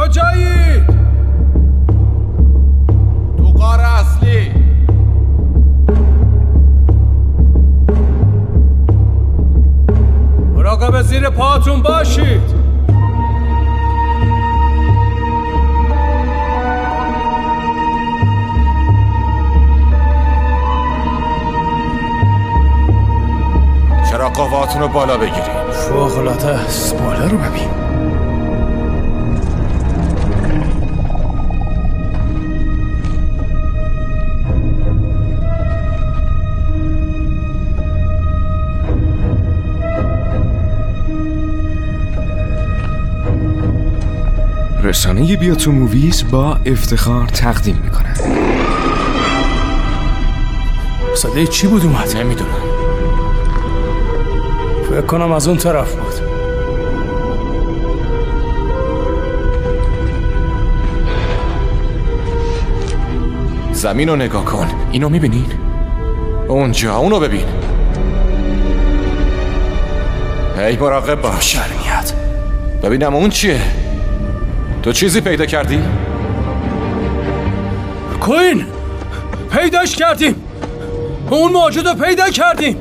کجایی؟ تو غار اصلی. مراقب زیر پاتون باشید. چرا قواتون رو بالا بگیریم؟ فوق‌العاده است. بالا رو ببین. رسانه بیا تو موویز با افتخار تقدیم میکنه. صدای چی بود اومد؟ نمیدونم. فکر کنم از اون طرف بود. زمین رو نگاه کن. اینو میبینین؟ اونجا اونو ببین. هی مراقب باش. شرمیت. ببینم اون چیه؟ تو چیزی پیدا کردی؟ کوین پیداش کردیم. اون موجود رو پیدا کردیم.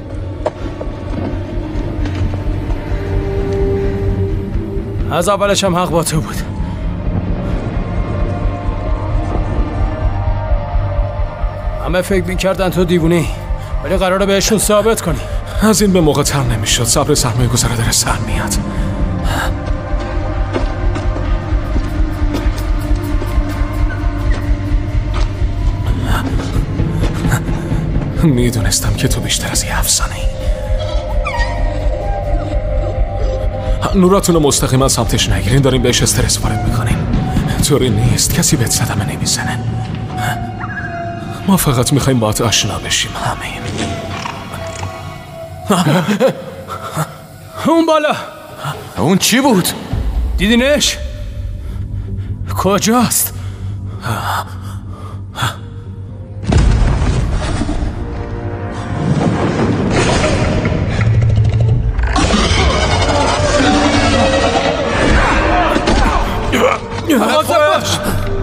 از اولش هم حق با تو بود. همه فکر میکردن تو دیوونی، ولی قراره بهشون ثابت کنی. از این به موقع تر نمیشد. صبر سرمایه گذاره داره سر میاد. میدونستم که تو بیشتر از یه افسانه‌ای. نوراتون رو مستقیما سمتش نگیرین. داریم بهش استرس وارد میکنیم. طوری نیست. کسی بهت صدمه نمیزنه. ما فقط میخوایم باهات آشنا بشیم. همین. اون بالا. اون چی بود؟ دیدینش؟ کجاست؟ باش.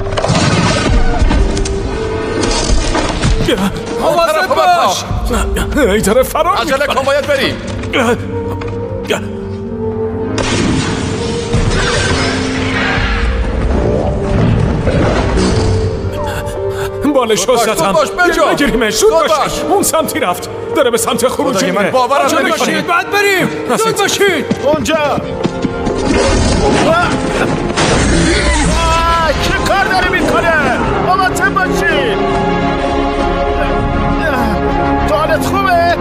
حواست باش. ای طرف فرار عجله کن، باید بریم. بالش رو زدم. باش بجا. بگیریمش. زود باش. اون سمتی رفت. داره به سمت خروج من میره. باورم نمیکنه. باشید بعد بریم. زود باشید. اونجا چه کار داره میکنه؟ آماده باشید. حالت خوبه؟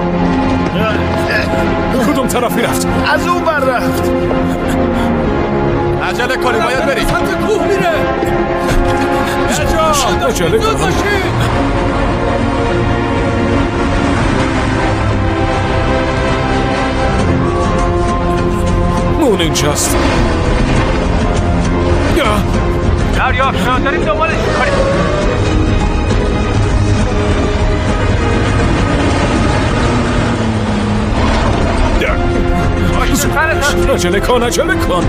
کدوم طرفی رفت؟ از اون بر رفت. عجله کنیم، باید بریم. سمت کوه میره. عجله زود کن. باشید. اون اینجاست. دریافت شد. داریم دنبالش میکنیم. عجله کن. عجله کن.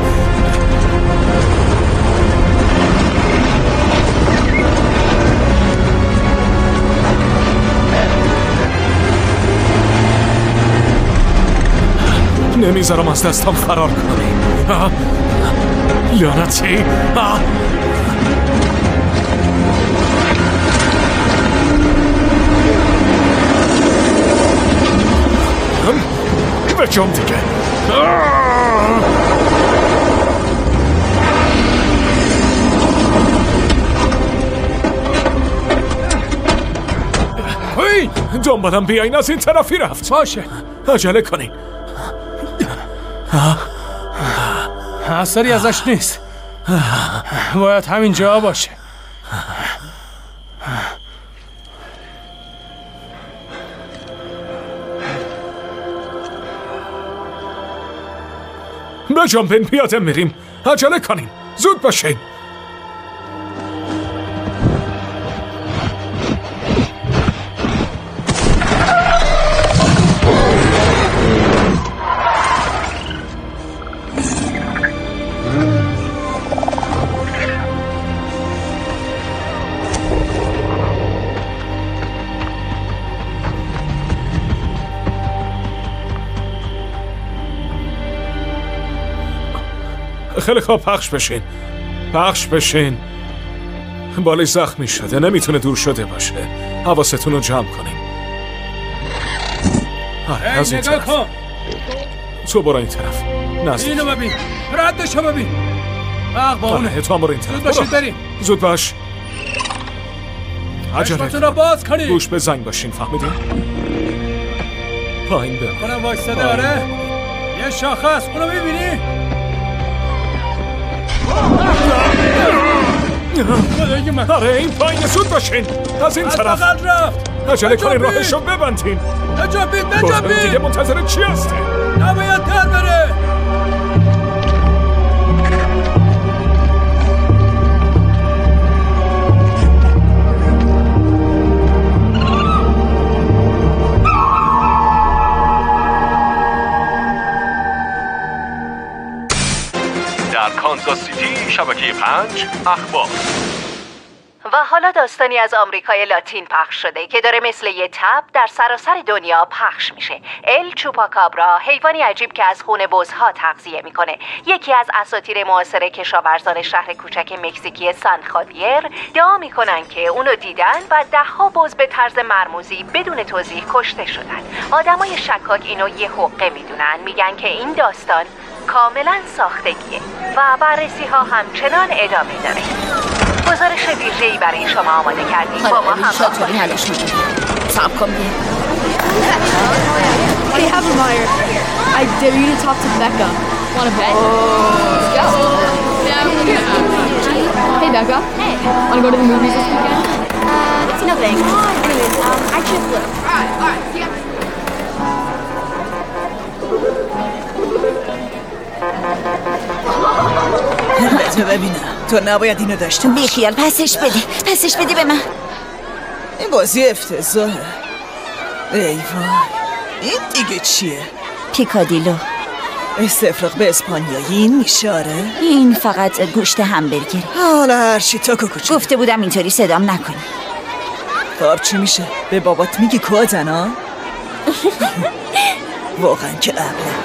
نمیذارم از دستم فرار کنی. لعنتی. بجام دیگه. دنبالم بیاین. از این طرفی رفت. باشه. عجله کنین. اثری ازش نیست. باید همین جا باشه. بجنبین. پیاده میریم. عجله کنین. زود باشین. خیلی خوب، پخش بشین. بالش زخمی شده، نمیتونه دور شده باشه. حواستون رو جمع کنیم. آره، از این طرف. کن. تو برو این طرف. نزدیک. اینو ببین. ردشو ببین. آره، تو هم برو این طرف. زود باشید بریم. زود باش. عجله رو باز کنید. گوش به زنگ باشین، فهمیدین؟ پایین بمون. کنم وایستاده. آره. یه شاخه است، اونو میبینی؟ آره، این پایین. زود باشین. از این طرف. از بغل رفت. عجله کنین، راهشو ببندین. نجابید. دیگه منتظر چی هستی؟ نباید در بره. در کانزاس سیتی شبکه 5 اخبار. و حالا داستانی از آمریکای لاتین پخش شده که داره مثل یه تب در سراسر دنیا پخش میشه. ال چوپاکابرا، حیوانی عجیب که از خون بزها تغذیه میکنه، یکی از اساطیر معاصر کشاورزان شهر کوچک مکزیکی سان خاویر، ادعا میکنن که اونو دیدن و 10 بز به طرز مرموزی بدون توضیح کشته شدن. آدمای شکاک اینو یه حقه میدونن، میگن که این داستان کاملا ساختگیه و بررسی ها همچنان ادامه داره. گزارش ویژه‌ای برای شما آماده کردیم. با ما همراه چطوری حلش می‌کنی؟ صبر کن بیا. Hey Havermeyer, I dare you to talk to Becca. Want to bet? Let's go. Hey Becca. Hey. Want to go to the movies this weekend? No thanks. Anyways, I just flew. Alright. بذار ببینم. تو نباید اینو داشته باشی. بیخیال، پسش بده به من. این بازی افتضاحه. ای وای، این دیگه چیه؟ پیکادیلو. استفراغ به اسپانیایی این میشه؟ آره؟ این فقط گوشت همبرگره. حالا هرچی تاکو کوچه. گفته بودم اینطوری صدام نکنی. خب چی میشه؟ به بابات میگی کودن ها؟ واقعا که ابله.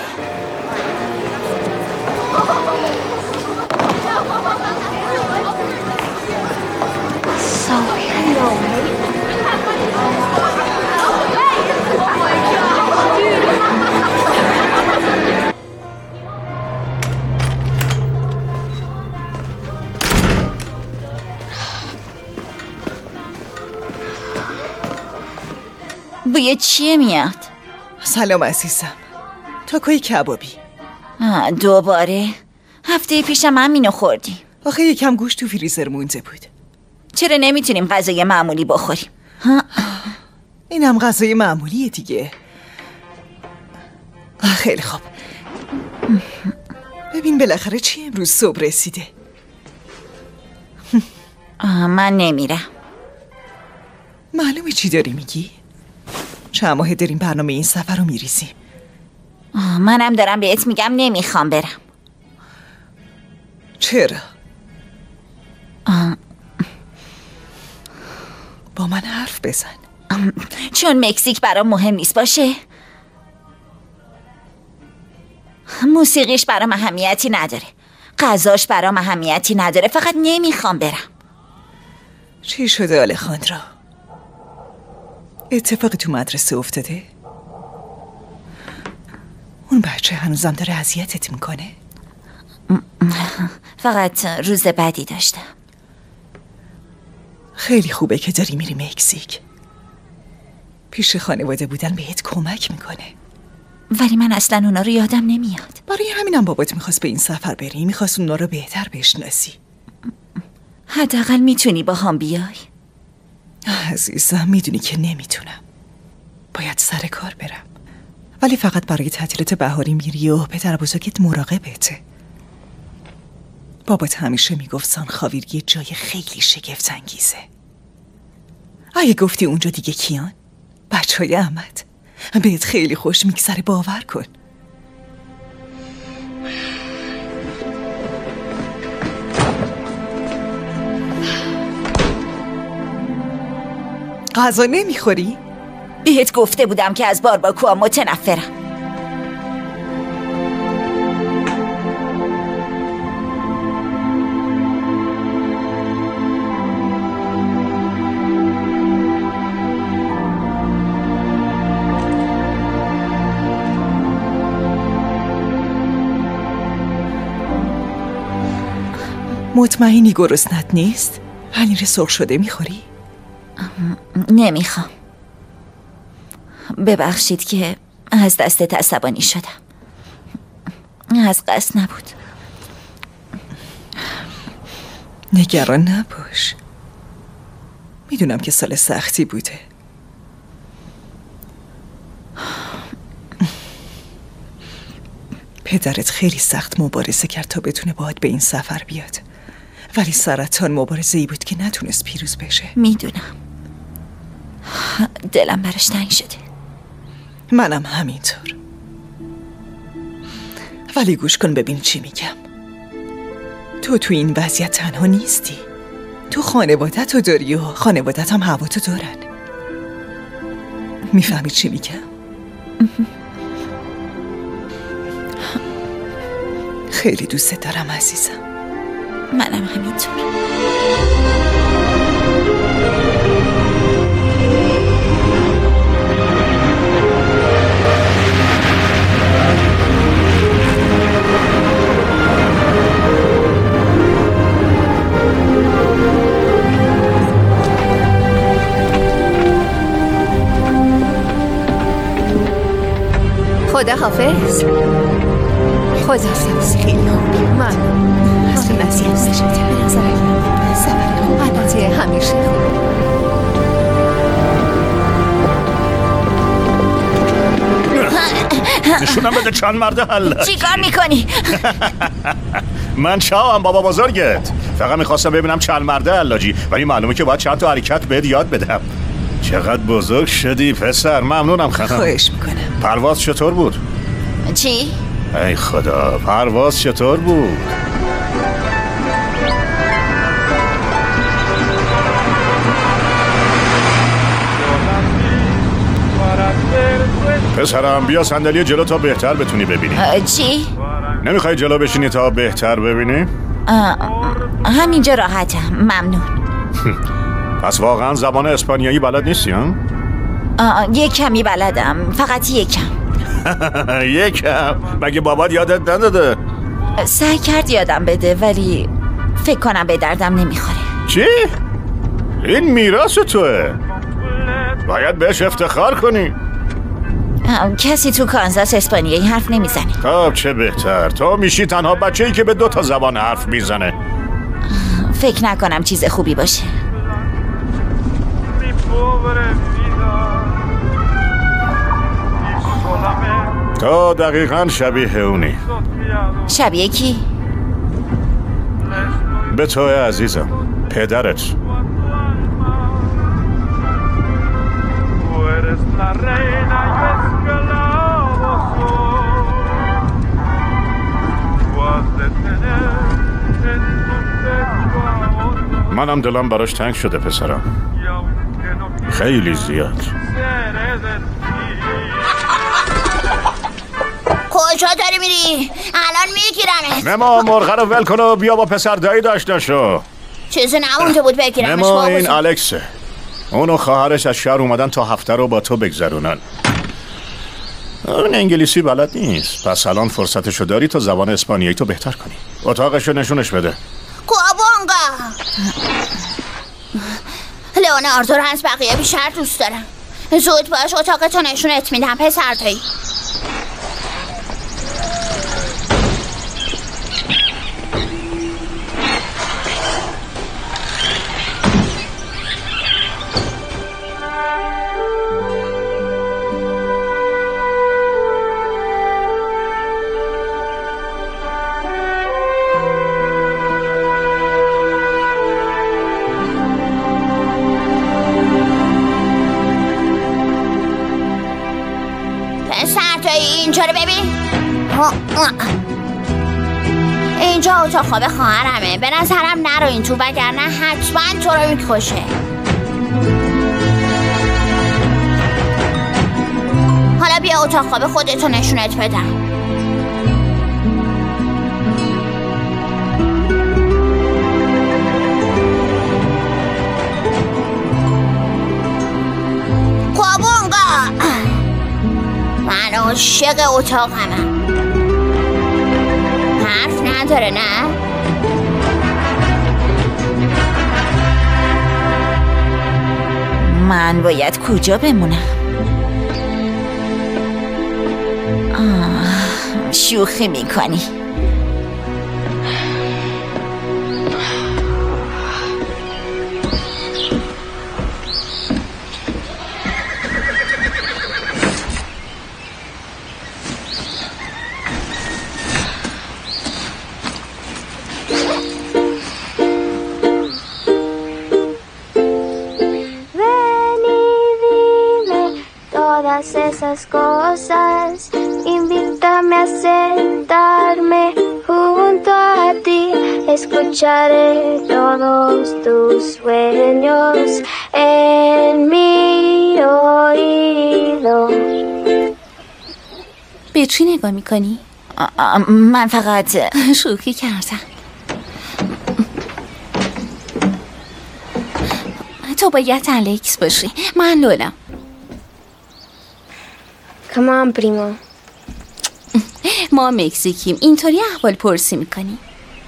بوی چیه میاد؟ سلام عزیزم. تاکوی کبابی. دوباره؟ هفته پیشم همینو خوردیم. آخه یکم گوشت تو فریزر مونده بود. چرا نمیتونیم غذای معمولی بخوریم؟ اینم غذای معمولیه دیگه. خیلی خوب. ببین بالاخره چی امروز صبح رسیده. من نمیرم. معلومه چی داری میگی؟ چند ماه داریم برنامه این سفر رو میریزیم. منم دارم بهت میگم نمیخوام برم. چرا؟ با من حرف بزن. چون مکزیک برام مهم نیست باشه. موسیقیش برام اهمیتی نداره، غذاش برام اهمیتی نداره، فقط نمیخوام برم. چی شده آلخاندرا؟ اتفاقی تو مدرسه افتاده؟ اون بچه هنوزم داره اذیتت میکنه؟ فقط روز بدی داشتم. خیلی خوبه که داری میری مکزیک. پیش خانواده بودن بهت کمک میکنه. ولی من اصلا اونا رو یادم نمیاد. برای همینم بابات میخواست به این سفر بری، میخواست اونا رو بهتر بشناسی. حداقل میتونی با هم بیای؟ عزیزم میدونی که نمیتونم. باید سر کار برم. ولی فقط برای تعطیلات بهاری میری و پدر بزرگت مراقبته. بابات همیشه میگفت سان خاویر یه جای خیلی شگفت انگیزه. اگه گفتی اونجا دیگه کیان؟ بچهای احمد. بهت خیلی خوش میگذره، باور کن. غذا نمیخوری؟ بهت گفته بودم که از بارباکوها متنفرم. مطمئنی گرسنت نیست؟ پنیر سرخ شده میخوری؟ نمیخوام. ببخشید که از دستت عصبانی شدم. از قصد نبود. نگران نباش. میدونم که سال سختی بوده. پدرت خیلی سخت مبارزه کرد تا بتونه باهات به این سفر بیاد، ولی سرطان مبارزه‌ای بود که نتونست پیروز بشه. میدونم. دلم براش تنگ شده. منم همینطور. ولی گوش کن ببین چی میگم. تو این وضعیت تنها نیستی. تو خانوادت رو داری و خانوادت هم هوا تو دارن. میفهمی چی میگم؟ خیلی دوست دارم عزیزم. منم همینطور. خدا حافظ. خدا حافظ. خیلی خوبی. من از نصیحت نشده به نظرم سفر خوب البته همیشه خوب. نشونم بده چند مرد حل. چی کار میکنی؟ من شاهم بابا بزرگت. فقط میخواستم ببینم چند مرد حلاجی، ولی معلومه که باید چند تا حرکت بهت یاد بدم. چقدر بزرگ شدی پسر. ممنونم خانم. خواهش میکنم. پرواز چطور بود؟ چی؟ ای خدا، پرواز چطور بود؟ پسرم بیا صندلی جلو تا بهتر بتونی ببینی. چی؟ نمیخوای جلو بشینی تا بهتر ببینی؟ همینجا راحتم. ممنون. پس واقعا زبان اسپانیایی بلد نیستی ها؟ یک کمی بلدم. فقط یکم. یکم؟ مگه بابات یادت نداده؟ سعی کرد یادم بده، ولی فکر کنم به دردم نمیخوره. چی؟ این میراث توه. باید بهش افتخار کنی. کسی تو کانزاس اسپانیایی حرف نمیزنه. خب چه بهتر. تو میشی تنها بچه‌ای که به 2 تا زبان حرف میزنه. فکر نکنم چیز خوبی باشه. تو دقیقاً شبیه اونی. شبیه کی؟ به تو عزیزم. پدرت. منم دلم براش تنگ شده پسرم. خیلی زیاد. کجا داری میری؟ الان میگیرمت. نما مرغه رو ول کن و بیا با پسر دایی داشته شو. چیزی نمونده بود بگیرمش. نما این الکسه. اون و خواهرش از شهر اومدن تا هفته رو با تو بگذرونن. اون انگلیسی بلد نیست، پس الان فرصتشو داری تا زبان اسپانیایی تو بهتر کنی. اتاقشو نشونش بده. کوابونگا. لئوناردو رو از بقیه بیشتر دوست دارم. زود باش، اتاقتو نشونت میدم پسر دایی. اینجا رو ببین. اینجا اتاق خواب خواهرمه. به نظرم نرو این تو، وگرنه حتما تو رو میکشه. حالا بیا اتاق خواب خودتو نشونت بدم. من عاشق اتاقمم. حرف نداره نه؟ من باید کجا بمونم؟ شوخی میکنی. Esas cosas, invítame a sentarme junto a ti, escucharé todos tus sueños en mi oído. به چی نگاه میکنی؟ من فقط شوخی کردم. تو باید الکس باشی، من لولم. Come on, primo. ما مکزیکیم، اینطوری احوال پرسی میکنیم.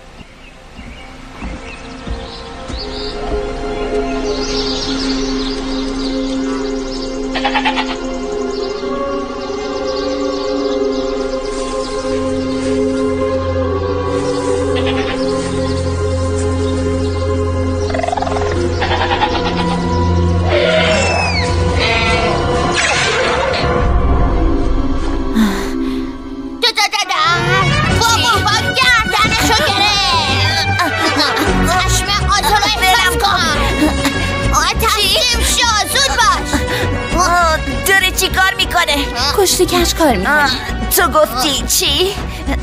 کشتی کش کار میکنه. تو گفتی چی؟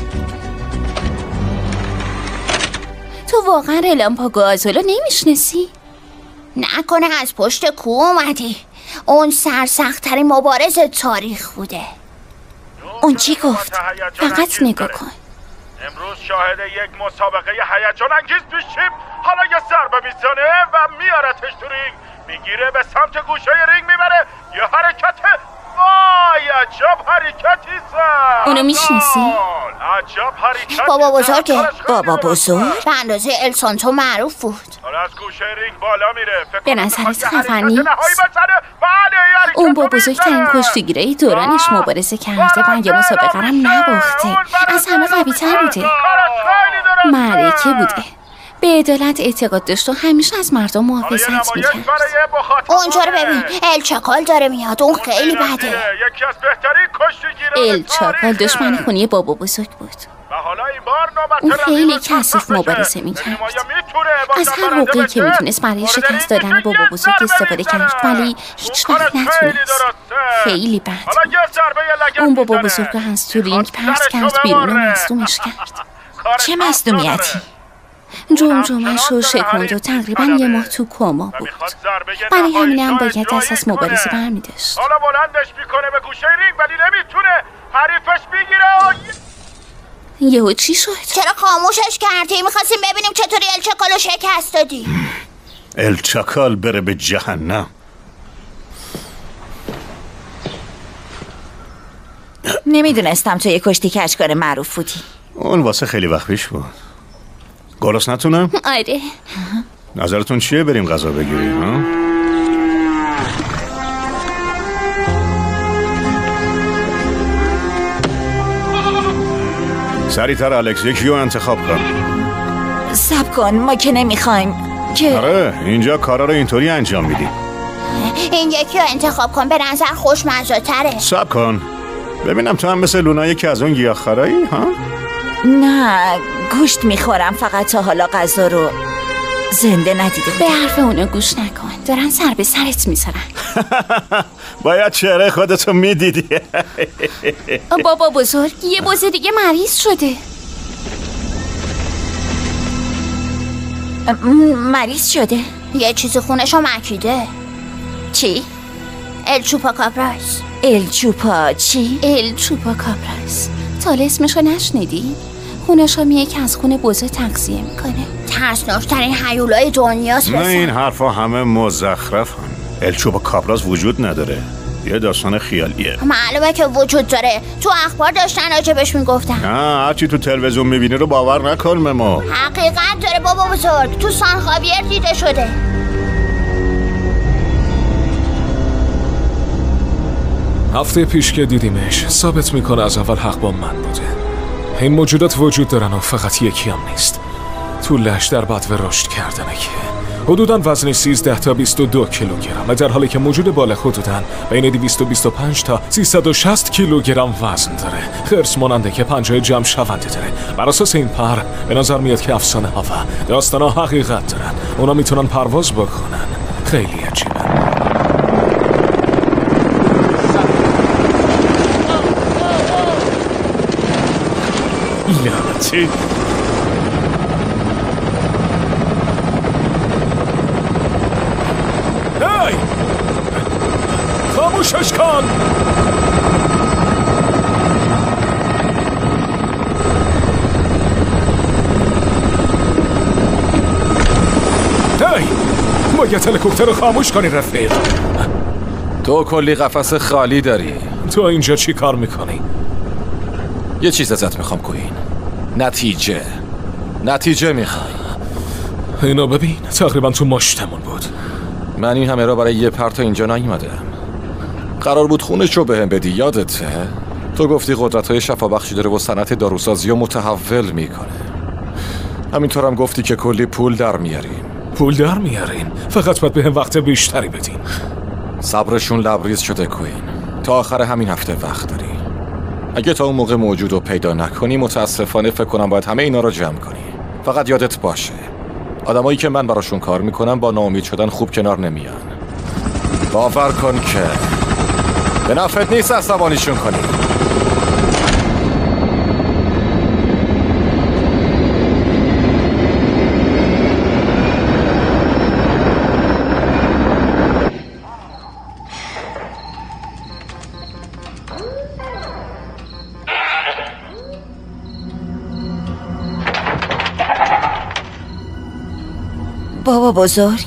تو واقعا رلامپاگو آزولو نمیشناسی؟ نکنه از پشت کوه اومدی؟ اون سرسخت‌ترین مبارز تاریخ بوده. اون چی گفت؟ فقط نگاه کن. امروز شاهد یک مسابقه هیجان انگیز پیشیم. حالا یه ضربه میزنه و میارتش تو رینگ، میگیره به سمت گوشه رینگ میبره. یه حرکت، وای عجب حرکتی زد. اونو میشناسی؟ عجب حرکتی. بابا بزرگه. بابا بزرگ؟ به اندازه السانتو معروف بود. حالا از گوشه رینگ بالا میره. به نظرت خفن نیست؟ اون با بزرگترین کشتیگیرای دورانش مبارزه کرده و یه مسابقه هم نباخته. از همه قوی تر بوده. معرکه بوده. به عدالت اعتقاد داشت و همیشه از مردم محافظت میکرد. اونجا رو ببین، الچاکال داره میاد. اون خیلی بده. الچاکال دشمن خونی بابا بزرگ بود. اون خیلی کثیف مبارزه میکرد. از هر حقوقی که میتونست برای شکست دادن بابا بزرگ استفاده کرد، ولی هیچ وقت نتونست. خیلی بد بود. اون بابا بزرگ رو از تو رینگ پرت کرد بیرون و مصدومش کرد. چه مصدومیتی؟ جمجمش رو شکند و تقریبا یه ماه تو کما بود. برای همین هم باید دست از مبارزه برمی داشت. حالا بلندش میکنه به گوشه رینگ ولی نمیتونه حریفش بگیره. یهو چی شد؟ چرا خاموشش کردی؟ میخواستیم ببینیم چطوری الچاکالو شکست دادی. الچاکال بره به جهنم. نمیدونستم تو یه کشتی کشکار معروف بودی. اون واسه خیلی وقت پیش بود. گرس نتونم؟ آره. نظرتون چیه بریم غذا بگیریم ها؟ سریعتر الکس یکیو انتخاب کن. صبر کن، ما که نمیخوایم که. آره اینجا کارا رو اینطوری انجام میدیم. این یکی رو انتخاب کن، به نظر خوشمزه تره. صبر کن ببینم تو هم مثل لونا یکی از اون گیاهخوارایی ها؟ نه گوشت میخورم، فقط تا حالا غذا رو زنده ندیده. به حرف اونو گوش نکن، دارن سر به سرت میذارن. باید چهره خودتو میدیدی. بابا بزرگ یه بازه دیگه مریض شده. مریض شده؟ یه چیزی خونشو مکیده. چی؟ الچوپاکابراس. الچوپا چی؟ الچوپاکابراس. تا اسمشو نشنیدی؟ خونشو یکی از خون بزرگ تغذیه میکنه. ترسناکترین هیولای دنیاست. نه این حرفا همه مزخرفن. الچوپاکابراس وجود نداره، یه داستان خیالیه. معلومه که وجود داره، تو اخبار داشتن راجبش میگفتن. نه هرچی تو تلویزیون میبینی رو باور نکن ممو. حقیقت داره بابا بزرگ، تو سان خاویر دیده شده. هفته پیش که دیدیمش ثابت میکنه از اول حق با من بوده. این موجودات وجود دارن و فقط یکی هم نیست. طولش در بدو رشد کردنه که حدوداً وزن 13 تا 22 کیلوگرم، در حالی که موجود بالغ حدوداً بین 225 تا 360 کیلوگرم وزن داره. خرس ماننده که پنجه جمع شونده داره. بر اساس این پر به نظر میاد که افسانه ها و داستان ها حقیقت دارن. اونا میتونن پرواز بکنن. خیلی عجیبه. لعنتی. خاموشش کن. باید هلیکوپتر رو خاموش کنی رفیق. تو کلی قفس خالی داری. تو اینجا چی کار میکنی؟ یه چیز ازت میخوام کوین. نتیجه میخوای. اینو ببین، تقریبا تو مشتمون بود. من این همه را برای یه پرتا اینجا نیومدم. قرار بود خونش رو بهم بدی، یادته؟ تو گفتی قدرت‌های شفابخشی داره و صنعت داروسازی رو متحول میکنه. همینطورم گفتی که کلی پول در میاریم. پول در میارین؟ فقط باید بهم وقت بیشتری بدین. صبرشون لبریز شده کوین. تا آخر همین هفته وقت داری. اگه تا اون موقع موجود رو پیدا نکنی متاسفانه فکر کنم باید همه اینا رو جمع کنی. فقط یادت باشه آدمایی که من براشون کار میکنم با ناامید شدن خوب کنار نمیان. باور کن که به نفعت نیست عصبانیشون کنی. بابا بزرگ،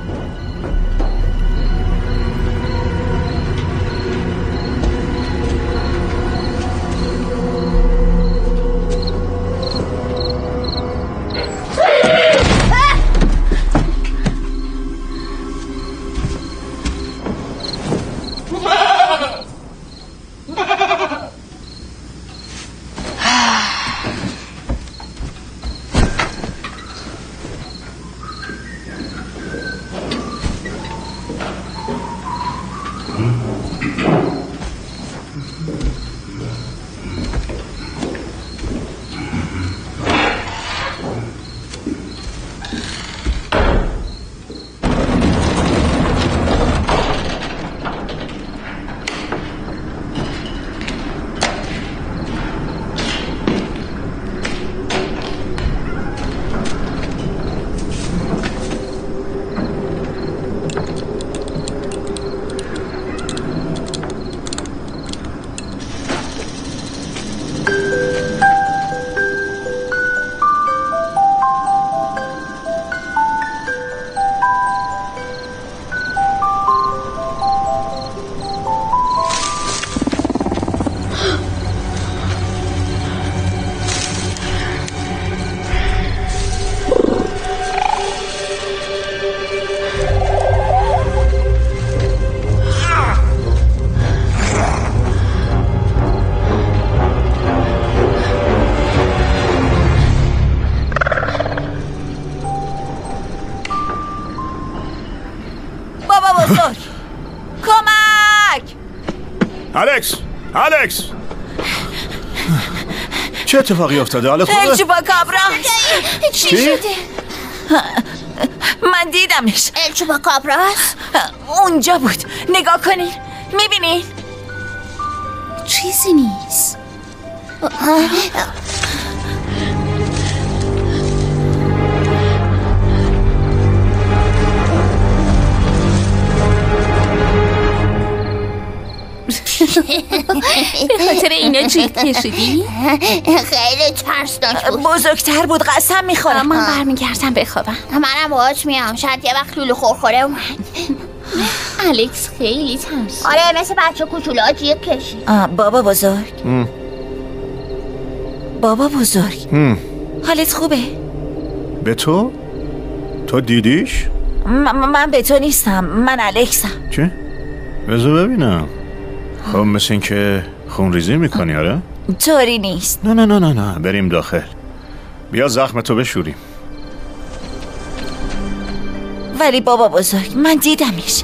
الکس چه اتفاقی افتاده؟ حالت خوبه؟ الچوپاکابرا چی شده؟ من دیدمش. الچوپاکابرا اونجا بود. نگاه کنین، میبینین؟ چیزی نیست. به خاطر اینا جیغ کشیدی؟ خیلی ترسناک بود. بزرگتر بود، قسم میخورم. من برمیگردم بخوابم. منم باهات میام، شاید یه وقت لولو خورخوره اومد. الکس خیلی ترس. آره مثل بچه کوچولوها جیغ کشید. بابا بزرگ. بابا بزرگ. حالت خوبه؟ به تو؟ تو دیدیش؟ من به تو نیستم، من الکسم. چه؟ بذار ببینم. خب مثل این که خون ریزی میکنی آره؟ طوری نیست. نه بریم داخل. بیا زخمتو بشوریم. ولی بابا بزرگ من دیدمش.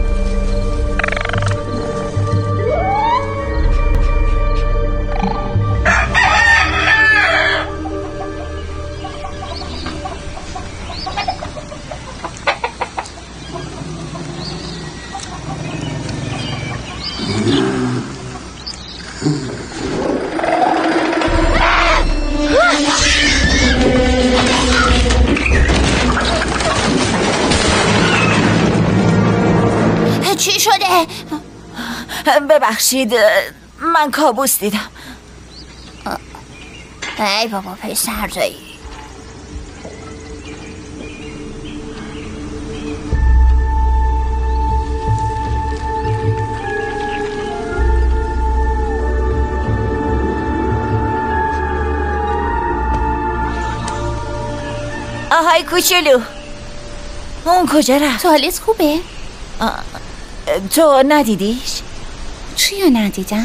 چی شده؟ ببخشید من کابوس دیدم. ای بابا پسر دایی. آهای کوچولو، اون کجا رفت؟ توالت خوبه؟ تو ندیدیش؟ چی رو ندیدم؟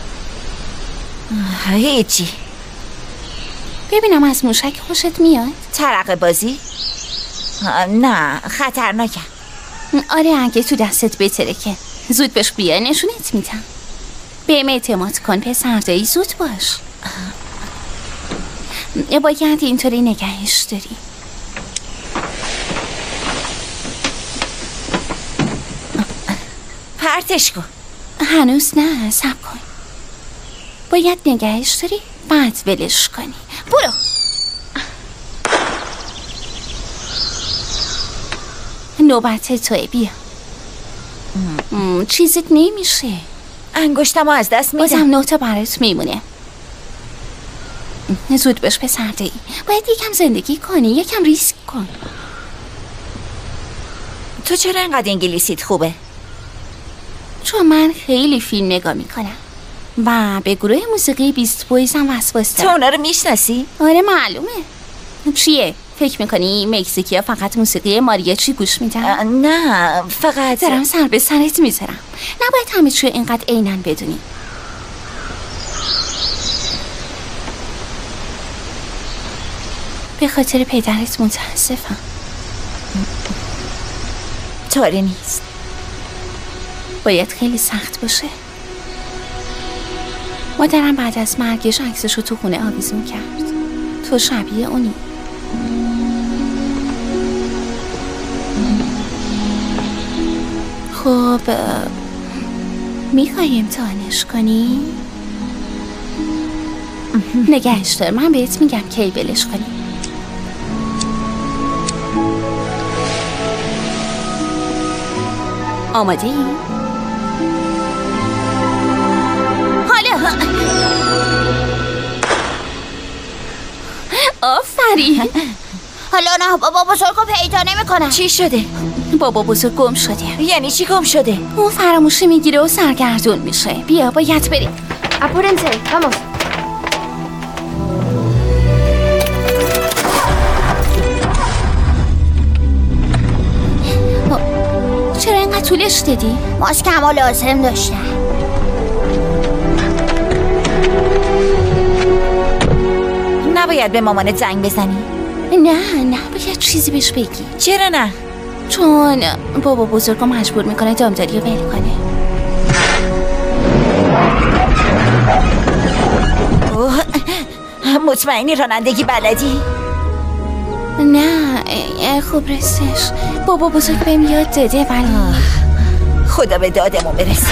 هیچی. ببینم از موشک خوشت میاد؟ ترقه بازی؟ نه خطرناکه. آره اگه تو دستت بترکه زود بهش بیا نشونت میدم. بهم اعتماد کن پسردایی، زود باش. باید اینطوری نگهش داری. پرتش کن. هنوز نه، صبر کن. باید نگهش داری بعد ولش کنی. برو. نوبت توی بیا. چیزت نمیشه. انگشتمو از دست میدم. بازم نوتا برات میمونه. زود باش پسرده‌ای، باید یکم زندگی کنی، یکم ریسک کن. تو چرا اینقدر انگلیسیت خوبه؟ چون من خیلی فیلم نگاه میکنم و به گروه موسیقی بیست بویز هم وسواس دارم. تو اونا رو میشناسی؟ آره معلومه. چیه؟ فکر میکنی مکزیکی ها فقط موسیقی ماریاچی گوش میدن؟ نه فقط دارم سر به سرت میذارم. نباید همه چیو اینقدر عیناً بدونی. به خاطر پدرت متاسفم. طوری نیست. باید خیلی سخت باشه. مادرم بعد از مرگش عکسشو تو خونه آویزون کرد. تو شبیه اونی. خب میخوای امتحانش کنی؟ نگهش دار، من بهت میگم کی ولش کنی. آماده ای؟ حالا آفرین. حالا نه بابا بزرگو پیدا نمی‌کنم. چی شده؟ بابا بزرگ گم شده. یعنی چی گم شده؟ اون فراموشی میگیره و سرگردون میشه. بیا باید بریم. Apúrense, vamos. چرا اینقدر طولش دادی؟ ماسکمو لازم داشتم. نباید به مامانت زنگ بزنی؟ نه باید چیزی بهش بگی. چرا نه؟ چون بابا بزرگو مجبور میکنه دامداری رو ول کنه. مطمئنی رانندگی بلدی؟ نه خوب رستش. بابا بزرگ بهم یاد داده ولی خدا به دادمون برسه.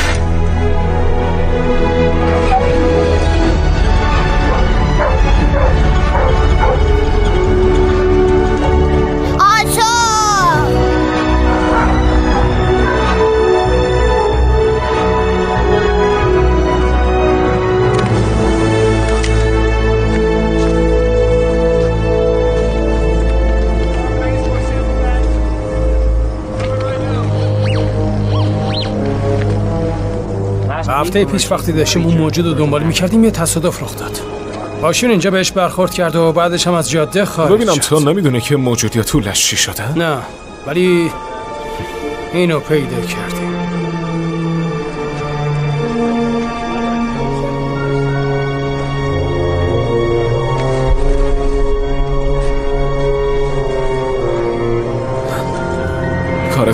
هفته پیش وقتی داشتیم اون موجود رو دنبال میکردیم یه تصادف رخ داد. ماشین اینجا بهش برخورد کرد و بعدش هم از جاده خارج ببینم شد. تو نمیدونه که موجود یا طولش چی شده؟ نه ولی اینو پیدا کردیم.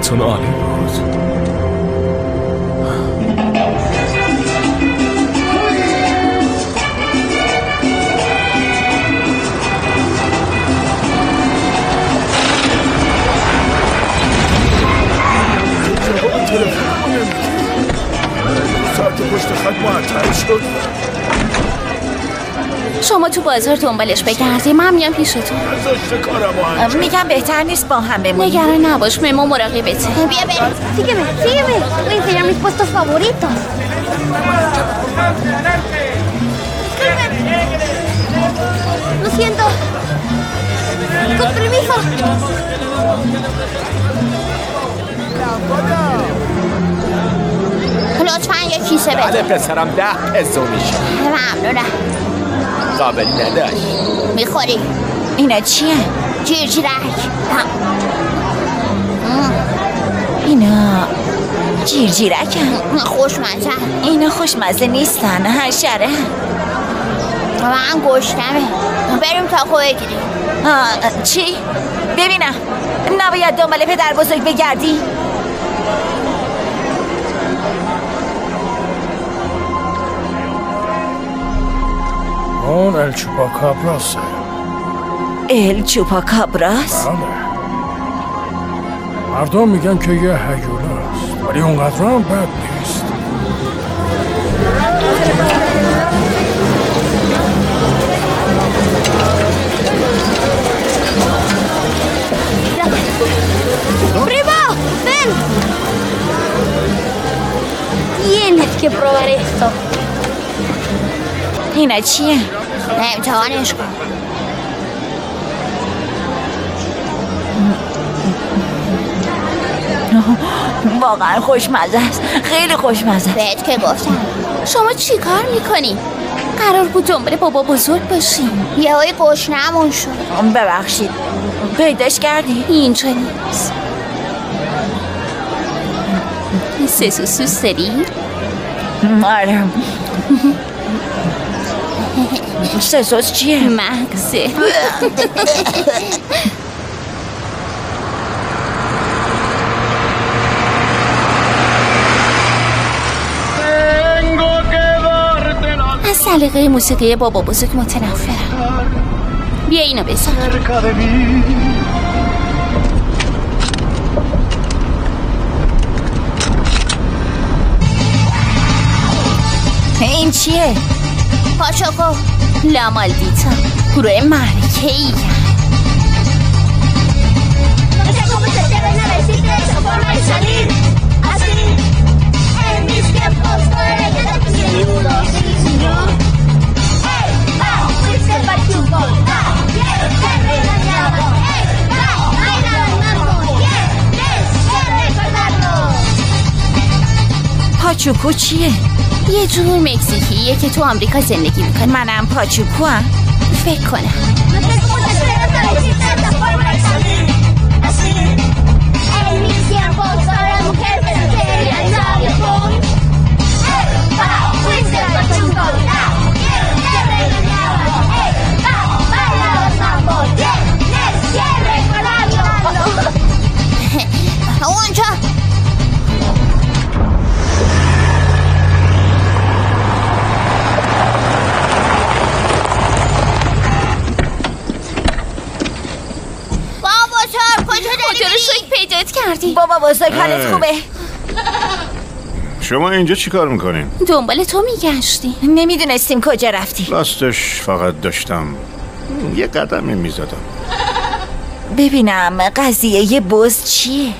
کارتون عالی بود. شما تو بازار دنبالش بگردی، من میام پیشتون. میگم بهتر نیست با هم بمونیم. نگران نباش، ممو مراقبته. بیا بریم. Sígueme. Voy a enseñar mis puestos favoritos. Lo siento. Con permiso. لطفا یه کیسه بده. پسرم 10 پزو میشه. ممنونم. قابلی نداشت. میخوری؟ اینا چیه؟ جیرجیرک. اینا جیرجیرکن. خوشمزه. اینا خوشمزه نیستن، حشره. من گشتمه. بریم تاکو بگیریم. چی؟ ببینم نباید دنبال پدر بزرگ بگردی؟ اون الچوپاکابراسه. الچوپاکابراس؟ بله. مردم میگن که یه هیولاست ولی اونقدر هم بد نیست. ¡Primo! ¡Ven! Tienes que probar esto. اینا چیه؟ امتحانش کن. واقعا خوشمزه است، خیلی خوشمزه. بهت که گفتم. شما چی کار میکنی؟ قرار بود دنبال بابا بزرگ باشیم. یهویی گشنمون شد. ببخشید، پیداش کردی؟ اینجا نیست. سس داری؟ آره. سس چیه؟ مغزه. از سلیقه موسیقی بابا بزرگ متنفرم. بیا اینو بذار. این چیه؟ پاچوکو. لامالدیتا، گروه معرکه‌ای. پاچوکو چیه؟ یه جور مکزیکیه که تو آمریکا زندگی میکنه. منم پاچوکو هم؟ فکر کنم. اونجا پیدات کردی؟ بابا بزرگ حالت خوبه؟ شما اینجا چی کار میکنین؟ دنبال تو میگشتی. نمیدونستیم کجا رفتی. راستش فقط داشتم یه قدمی میزدم. ببینم قضیه یه بز چیه؟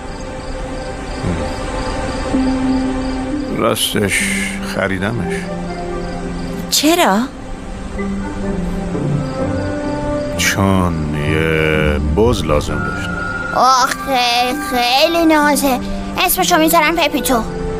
راستش خریدمش. چرا؟ چون یه بز لازم داشت. آخه خیلی نازه. اسمشو میذارم پپیتو.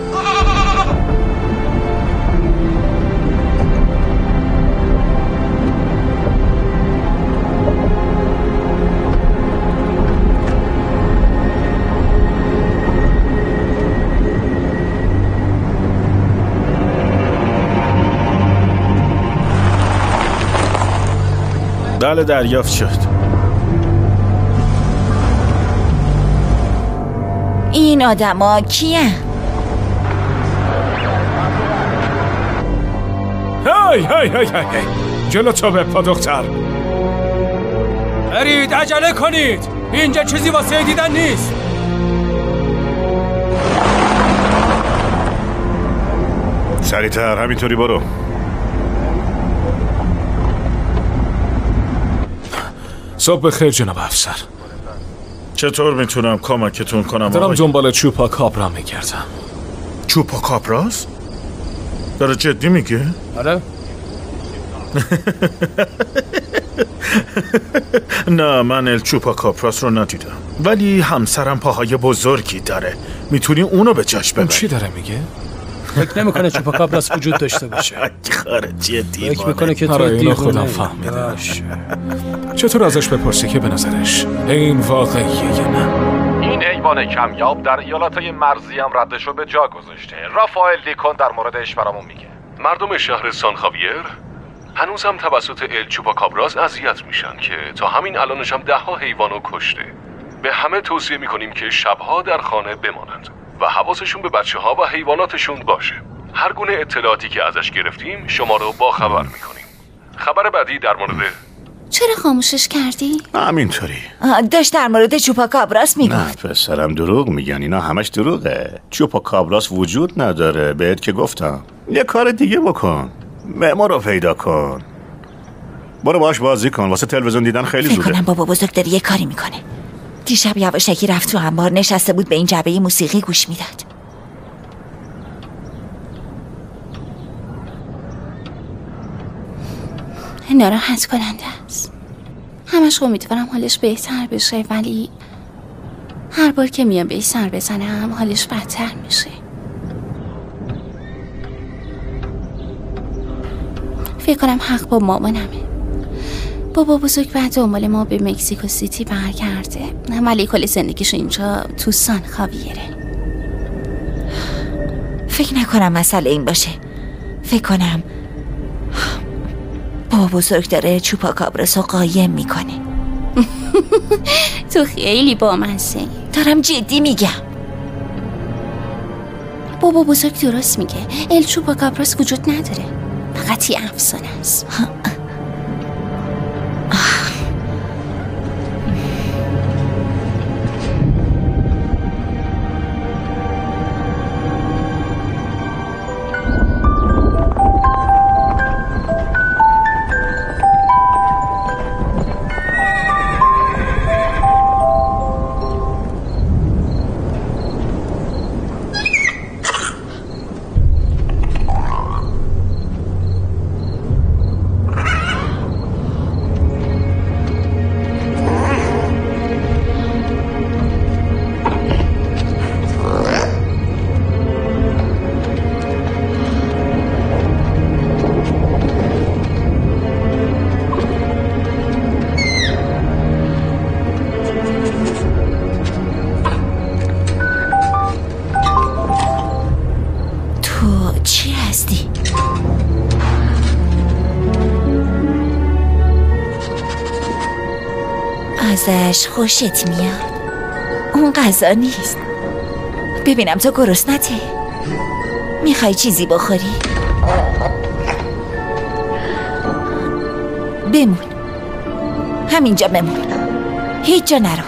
بله دریافت شد. این آدما کیه؟ هی جلو تو بپا دختر. برید عجله کنید، اینجا چیزی واسه دیدن نیست. سریعتر، همینطوری برو. صبح بخیر جناب افسر. چطور میتونم کمکتون کنم؟ دارم دنبال چوپاکابرا میگردم. چوپاکابراست؟ داره جدی میگه؟ آره. نه، من ال چوپاکابراس رو ندیدم، ولی همسرم پاهای بزرگی داره. میتونی اونو به جاش ببری. چی داره میگه؟ فکر نمیکنه چوپاکابراس وجود داشته باشه. خاره جدی فکر میکنه که تو دیوونه. خودم فهمیدم. چطور ازش بپرسی که به نظرش این واقعیه یا نه؟ این حیوان کمیاب در ایالتهای مرزی هم ردشو به جا گذاشته. رافائل لیکون در موردش برامون میگه. مردم شهر سان خاویر هنوز هم توسط ال چوپاکابراس اذیت میشن که تا همین الانش هم 10 حیوانو کشته. به همه توصیه میکنیم که شبها در خانه بمانند و حواسشون به بچه‌ها و حیواناتشون باشه. هر گونه اطلاعاتی که ازش گرفتیم شما رو با خبر میکنیم. خبر بعدی در مورد چرا خاموشش کردی؟ همینطوری. داشت در مورد چوپاکابراس میگفت. نه پسرم، دروغ میگن، اینا همش دروغه. چوپاکابراس وجود نداره، بهت که گفتم. یه کار دیگه بکن، معمار رو پیدا کن، برو باش بازی کن. واسه تلویزیون دیدن خیلی زوده. فکر کنم بابا بزرگ داره یه کاری میکنه. دیشب یواشکی رفت تو انبار، نشسته بود به این جعبه موسیقی گوش میداد. ناراحت کننده است. همش امیدوارم حالش بهتر بشه، ولی هر بار که میام بهش سر بزنم حالش بدتر میشه. فکر کنم حق با مامانمه. بابا بزرگ بعد دنبال ما به مکزیکو سیتی برگرده، ولی کل زندگیش اینجا تو سان خاویره. فکر نکنم مسئله این باشه. فکر کنم بابا بزرگ داره چوپاکابراس رو قایم میکنه. تو خیلی بامزه‌ای. دارم جدی میگم. بابا بزرگ درست میگه. ال چوپاکابراس وجود نداره، فقط یه افسانه است. ازش خوشت میاد؟ اون غذا نیست. ببینم تو گرسنته؟ میخوای چیزی بخوری؟ بمون، همینجا بمون، هیچ جا نرو.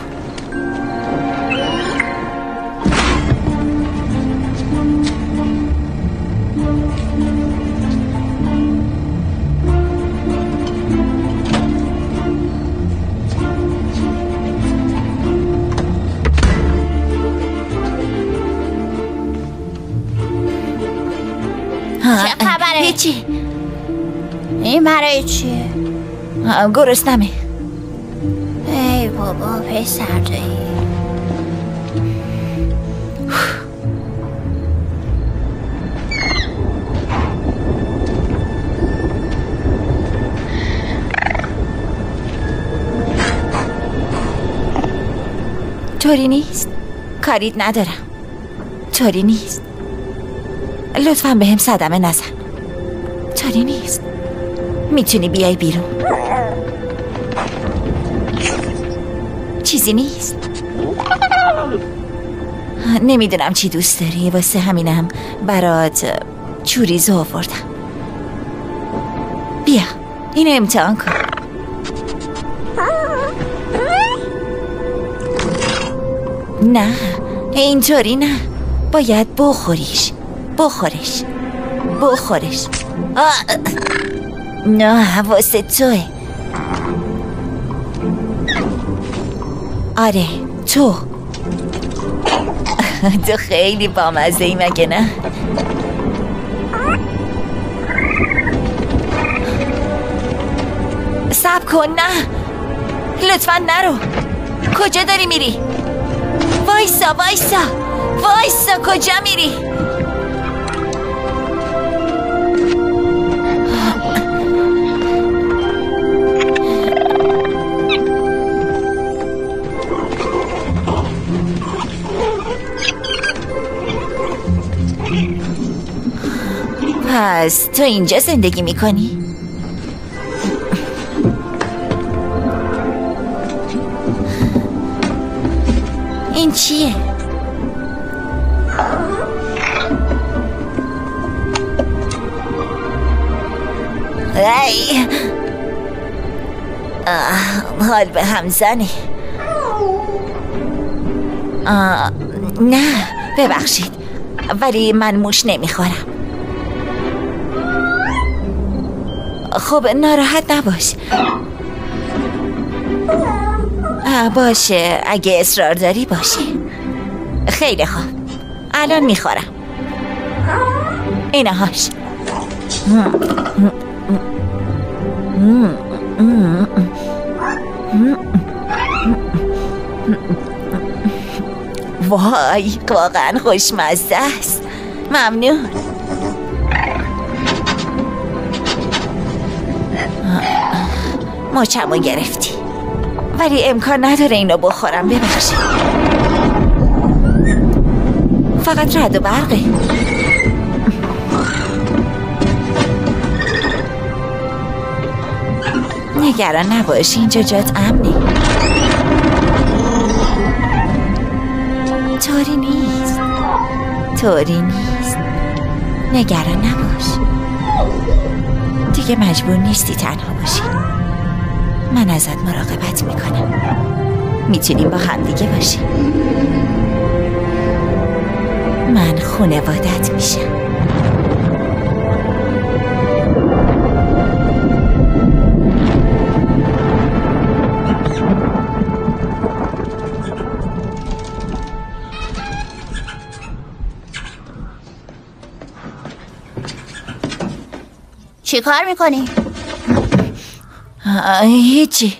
چه خبره؟ هیچی. این برای چیه؟ گرسنمه. ای بابا پسر جایی. طوری نیست. کاریت ندارم. طوری نیست. لطفاً به هم صدمه نزن. طوری نیست. میتونی بیای بیرون. چیزی نیست. نمیدونم چی دوست داری، واسه همینم برات چوریزو آوردم. بیا اینو امتحان کن. نه اینطوری نه، باید بخورش. نه واسه توه. آره تو خیلی بامزه ای مگه نه؟ صبر کن، نه لطفا نرو. کجا داری میری؟ وایسا کجا میری؟ پس تو اینجا زندگی میکنی؟ این چیه؟ ای حال به هم زنی. نه ببخشید، ولی من موش نمیخورم. خب ناراحت نباش. باشه اگه اصرار داری باشه. خیلی خوب، الان میخورم. اینهاش. وای واقعا خوشمزه است. ممنون. مچمو گرفتی، ولی امکان نداره اینو بخورم. ببخشید، فقط رعد و برقه. نگران نباش، اینجا جات امنه. طوری نیست. نگران نباش، دیگه مجبور نیستی تنها باشی. من ازت مراقبت میکنم. میتونیم با هم دیگه باشیم. من خانوادت میشم. چی کار میکنی؟ هیچی.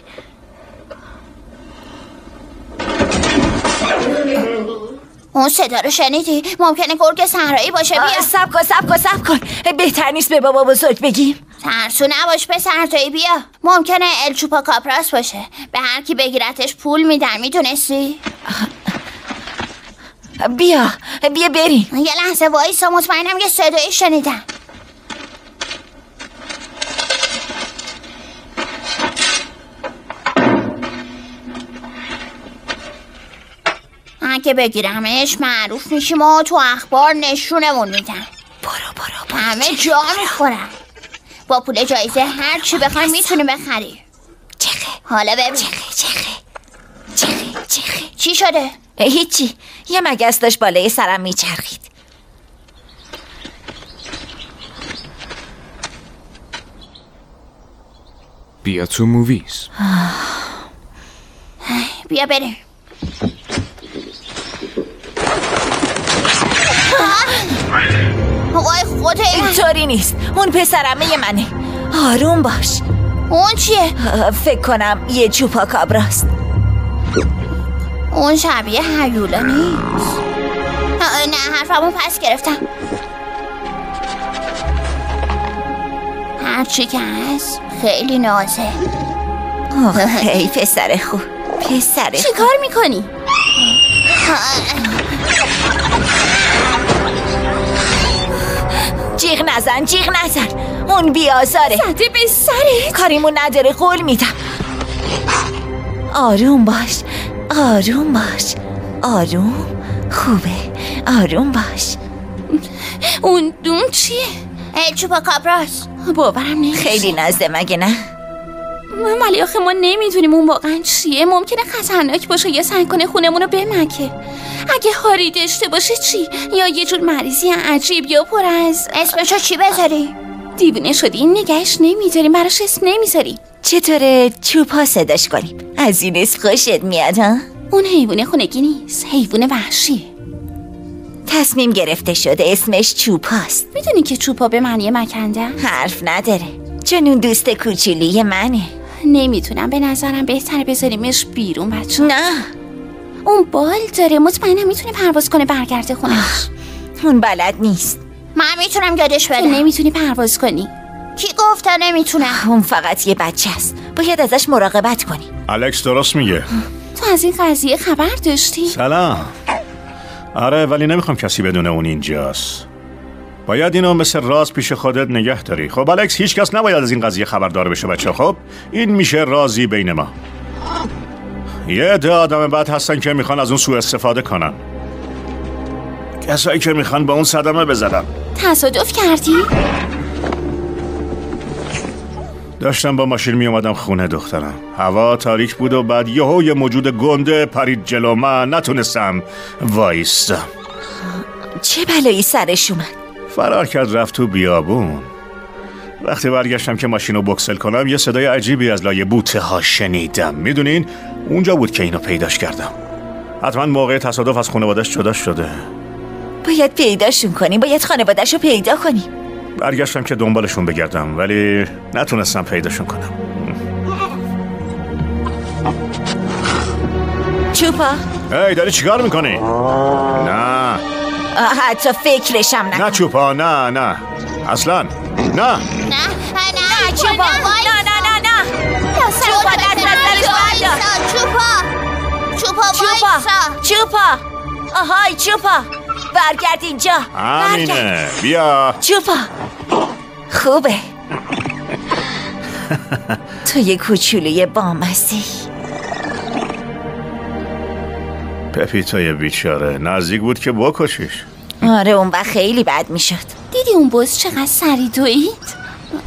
اون صدا رو شنیدی؟ ممکنه گرگ صحرایی باشه. بیا صبر کن. بهتر نیست به بابا بزرگ بگیم؟ ترسو نباش پسر توی. بیا، ممکنه الچوپاکاپراس باشه. به هر کی بگیرتش پول میدن. میدونستی؟ بیا بریم. یه لحظه وایسا، مطمئنم یه صدایی شنیدم. اگه بگیرمش معروف میشیم و تو اخبار نشونمون میدن. برو همه جا میخورم. با پول جایزه هر چی بخوای میتونی بخری. حالا ببین. چی شده؟ هیچی، یه مگس داشت بالای سرم میچرخید. بیا تو موویز. بیا بریم. وای خدا، اینطوری نیست. اون پسرمه منه. آروم باش. اون چیه؟ فکر کنم یه چوپاکابراست. اون شبیه هیولا نیست. نه حرفمو پس گرفتم. هرچی که هست خیلی نازه. ای پسر خوب. چی کار میکنی؟ جیغ نزن. اون بیازاره. زده به سرت. کاریمون نداره، قول میدم. آروم باش. خوبه، آروم باش. اون چیه؟ الچوپاکابراس. باورم نمیشه. خیلی نزده مگه نه؟ ولی آخه ما نمیدونیم اون واقعا چیه. ممکنه خطرناک باشه یا سعی کنه خونمون رو بمکه. اگه هاری داشته باشه چی؟ یا یه جور مریضی عجیب یا پر از اسمشو چی بذاری؟ دیوونه شدی، نگهش نمیداریم، براش اسم نمیذاری. چطوره چوپا صداش کنیم؟ از این اسم خوشت میاد ها؟ اون حیوان خونگی نیست، حیوان وحشیه. تصمیم گرفته شده اسمش چوپاست. میدونی که چوپا به معنی مکنده؟ حرف نداره، چون اون دوست کوچولی منه. نمیتونم، به نظرم بهتره بذاریمش بیرون بچه. نه، اون بال داره، مطمئنم میتونه پرواز کنه برگرده خونش. اون بلد نیست. من میتونم یادش بدم. تو نمیتونی پرواز کنی. کی گفته نمیتونم؟ اون فقط یه بچه است، باید ازش مراقبت کنی. الکس درست میگه. تو از این قضیه خبر داشتی؟ سلام. آره ولی نمیخوام کسی بدونه اون اینجاست. باید اینو مثل راز پیش خودت نگه داری. خب الکس، هیچ کس نباید از این قضیه خبردار بشه بچه. خب این میشه رازی بین ما. یه عده آدم بد هستن که میخوان از اون سوء استفاده کنن. کسایی که میخوان با اون صدمه بزنن. تصادف کردی؟ داشتم با ماشین میومدم خونه دخترم. هوا تاریک بود و بعد یه موجود گنده پرید جلو من. نتونستم وایستم. چه بلایی سرش اومد؟ فرار کرد رفت تو بیابون. وقتی برگشتم که ماشین رو بکسل کنم یه صدای عجیبی از لای بوته ها شنیدم. میدونین اونجا بود که اینو پیداش کردم. حتما موقع تصادف از خانواده‌اش جدا شده. باید پیداشون کنیم، باید خانواده‌اش رو پیدا کنیم. برگشتم که دنبالشون بگردم ولی نتونستم پیداشون کنم. چوپا؟ هی داری چیکار میکنی؟ نه حتی فکرشم نکن. نه چوپا، نه اصلا نه نه چوپا، نه چوپا دست از سرش بردار. چوپا آهای چوپا، برگرد اینجا. همینه، بیا. چوپا خوبه. تو یه کوچولوی بامزه‌ای. پپیتای بیچاره نزدیک بود که بکشیش. آره اون وقت خیلی بد میشد. دیدی اون باز چقدر سری دوید؟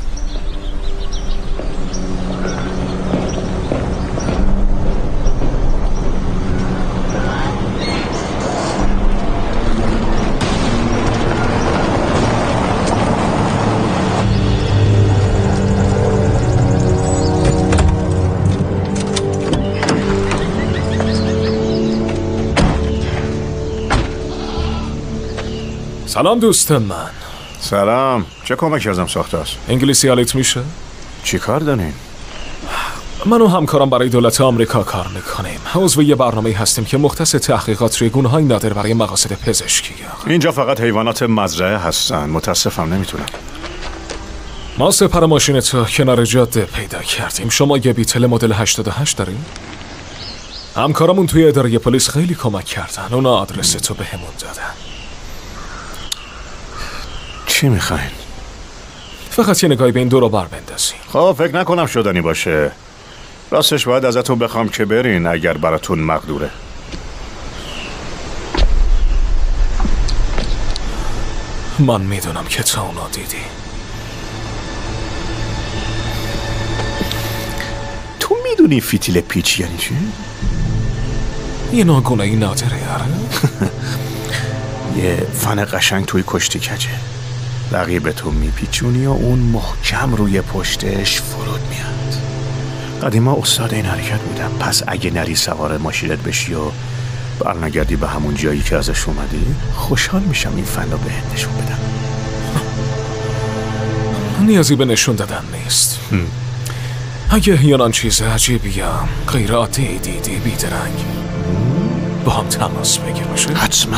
سلام دوست من. سلام. چه کمکی ازم ساخته است؟ انگلیسی حالت میشه؟ چی کار دارین؟ من و همکارم برای دولت آمریکا کار میکنیم. عضو یه برنامه‌ای هستیم که مختص تحقیقات روی گونه‌های نادر برای مقاصد پزشکیه. اینجا فقط حیوانات مزرعه هستن. متاسفم نمیتونم. ما سپر ماشین تو کنار جاده پیدا کردیم. شما یه بیتل مدل 88 داریم؟ همکارمون توی اداره پلیس خیلی کمک کردن. اونا آدرس تو بهمون دادن. چی میخواین؟ فقط یه نگاهی به این دور و بر بندازین. خب فکر نکنم شدنی باشه. راستش باید ازتون بخوام که برین اگر براتون مقدوره. من میدونم که تو اونا دیدی. تو میدونی فیتیل پیچ یعنی چی؟ یه ناگونه‌ای نادره. یه فن قشنگ توی کشتی کجه. رقیبتو میپیچونی و اون محکم روی پشتش فرود میاد. قدیما استاد این حرکت بودم. پس اگه نری سوار ماشینت بشی و برنگردی به همون جایی که ازش اومدی، خوشحال میشم این فن رو بهت نشون بدم. نیازی به نشون دادن نیست. اگه یانان چیز عجیبی یا غیر عادی دیدی بیدرنگ با هم تماس بگیر باشه. حتما.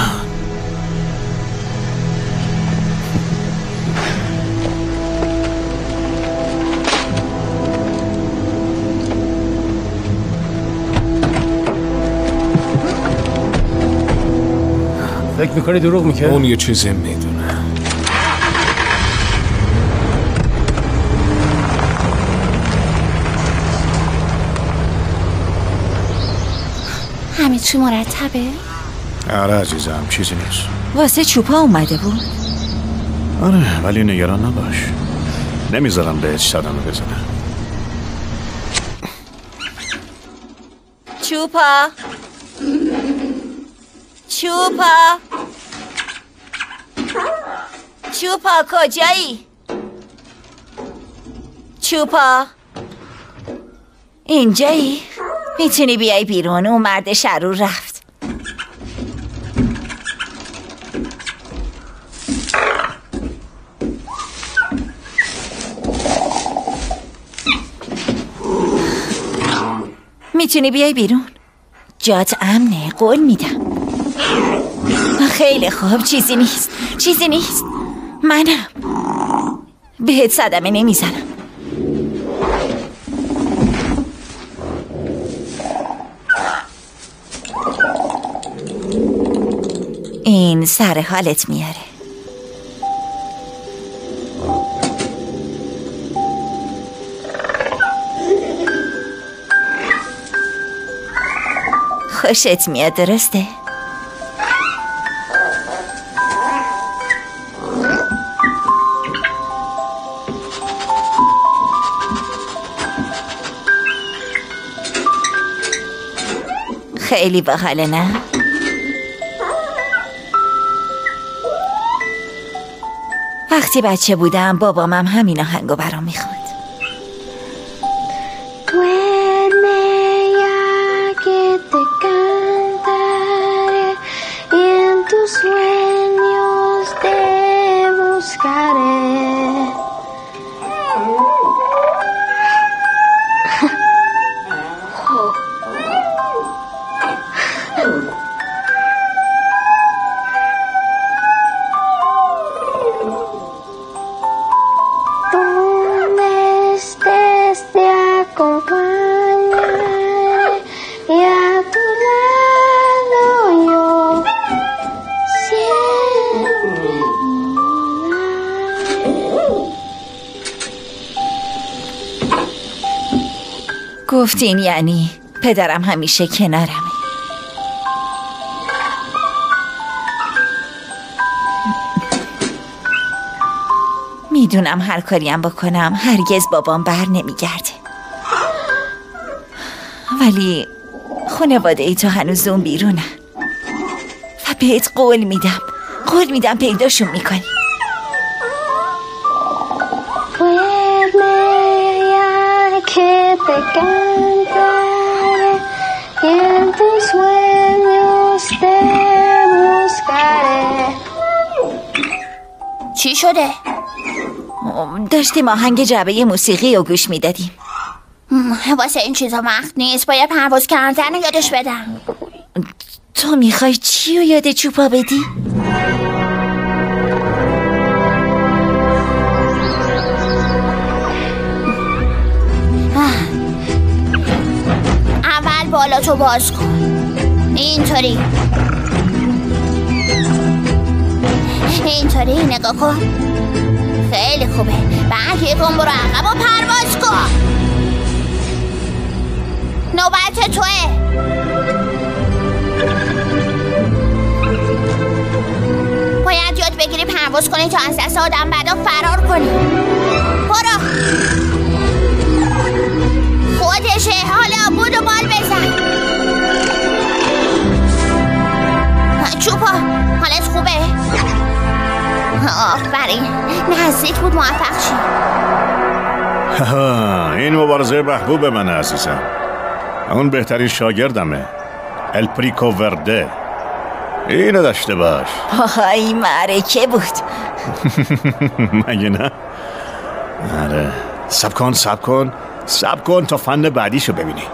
فکر میکنی دروغ میکنه؟ اون یه چیزی میدونه. همه چی مرتبه؟ آره عزیزم چیزی نیست. واسه چوپا اومده بود؟ آره ولی نگران نباش، نمیذارم بهت صدمه بزنه. چوپا چوپا چوپا کجایی؟ چوپا اینجایی؟ میتونی بیای بیرون؟ اون مرد شرور رفت. میتونی بیای بیرون؟ جات امنه، قول میدم. خیلی خوب، چیزی نیست. منم بهت صدمه نمیزنم. این سر حالت میاره. خوشت میاد درسته؟ خیلی باحاله نه؟ وقتی بچه بودم بابامم همین آهنگو برام میخوند. گفتین یعنی پدرم همیشه کنارمه. میدونم هر کاریم بکنم هرگز بابام بر نمیگرده، ولی خانواده ای تو هنوز اون بیرونن و بهت قول میدم پیداشون میکنی. te cantaré y en tus sueños te buscaré. چی شده؟ داشتیم آهنگ جعبه موسیقی رو گوش میدادیم. واسه این چیزا وقت نیست، باید پرواز کردن یادش بدم. تو میخوای چی رو یاد چوپا بدی؟ اول بالا تو باز کن، اینطوری نگاه کن. خیلی خوبه. بعد یکم برو عقب و پرواز کن. نوبت توه. باید یاد بگیری پرواز کنی تا از دست آدم بعدا فرار کنی. برو. خودشه. حالا بود و بال بزن. چوپا حالت خوبه؟ آفرین، نزدیک بود موفق شی. این مبارزه محبوب من عزیزم. اون بهترین شاگردمه، الپریکو ورده. اینو داشته باش. این معرکه بود. مگه نه؟ آره. سب کن تا فن بعدیشو ببینی.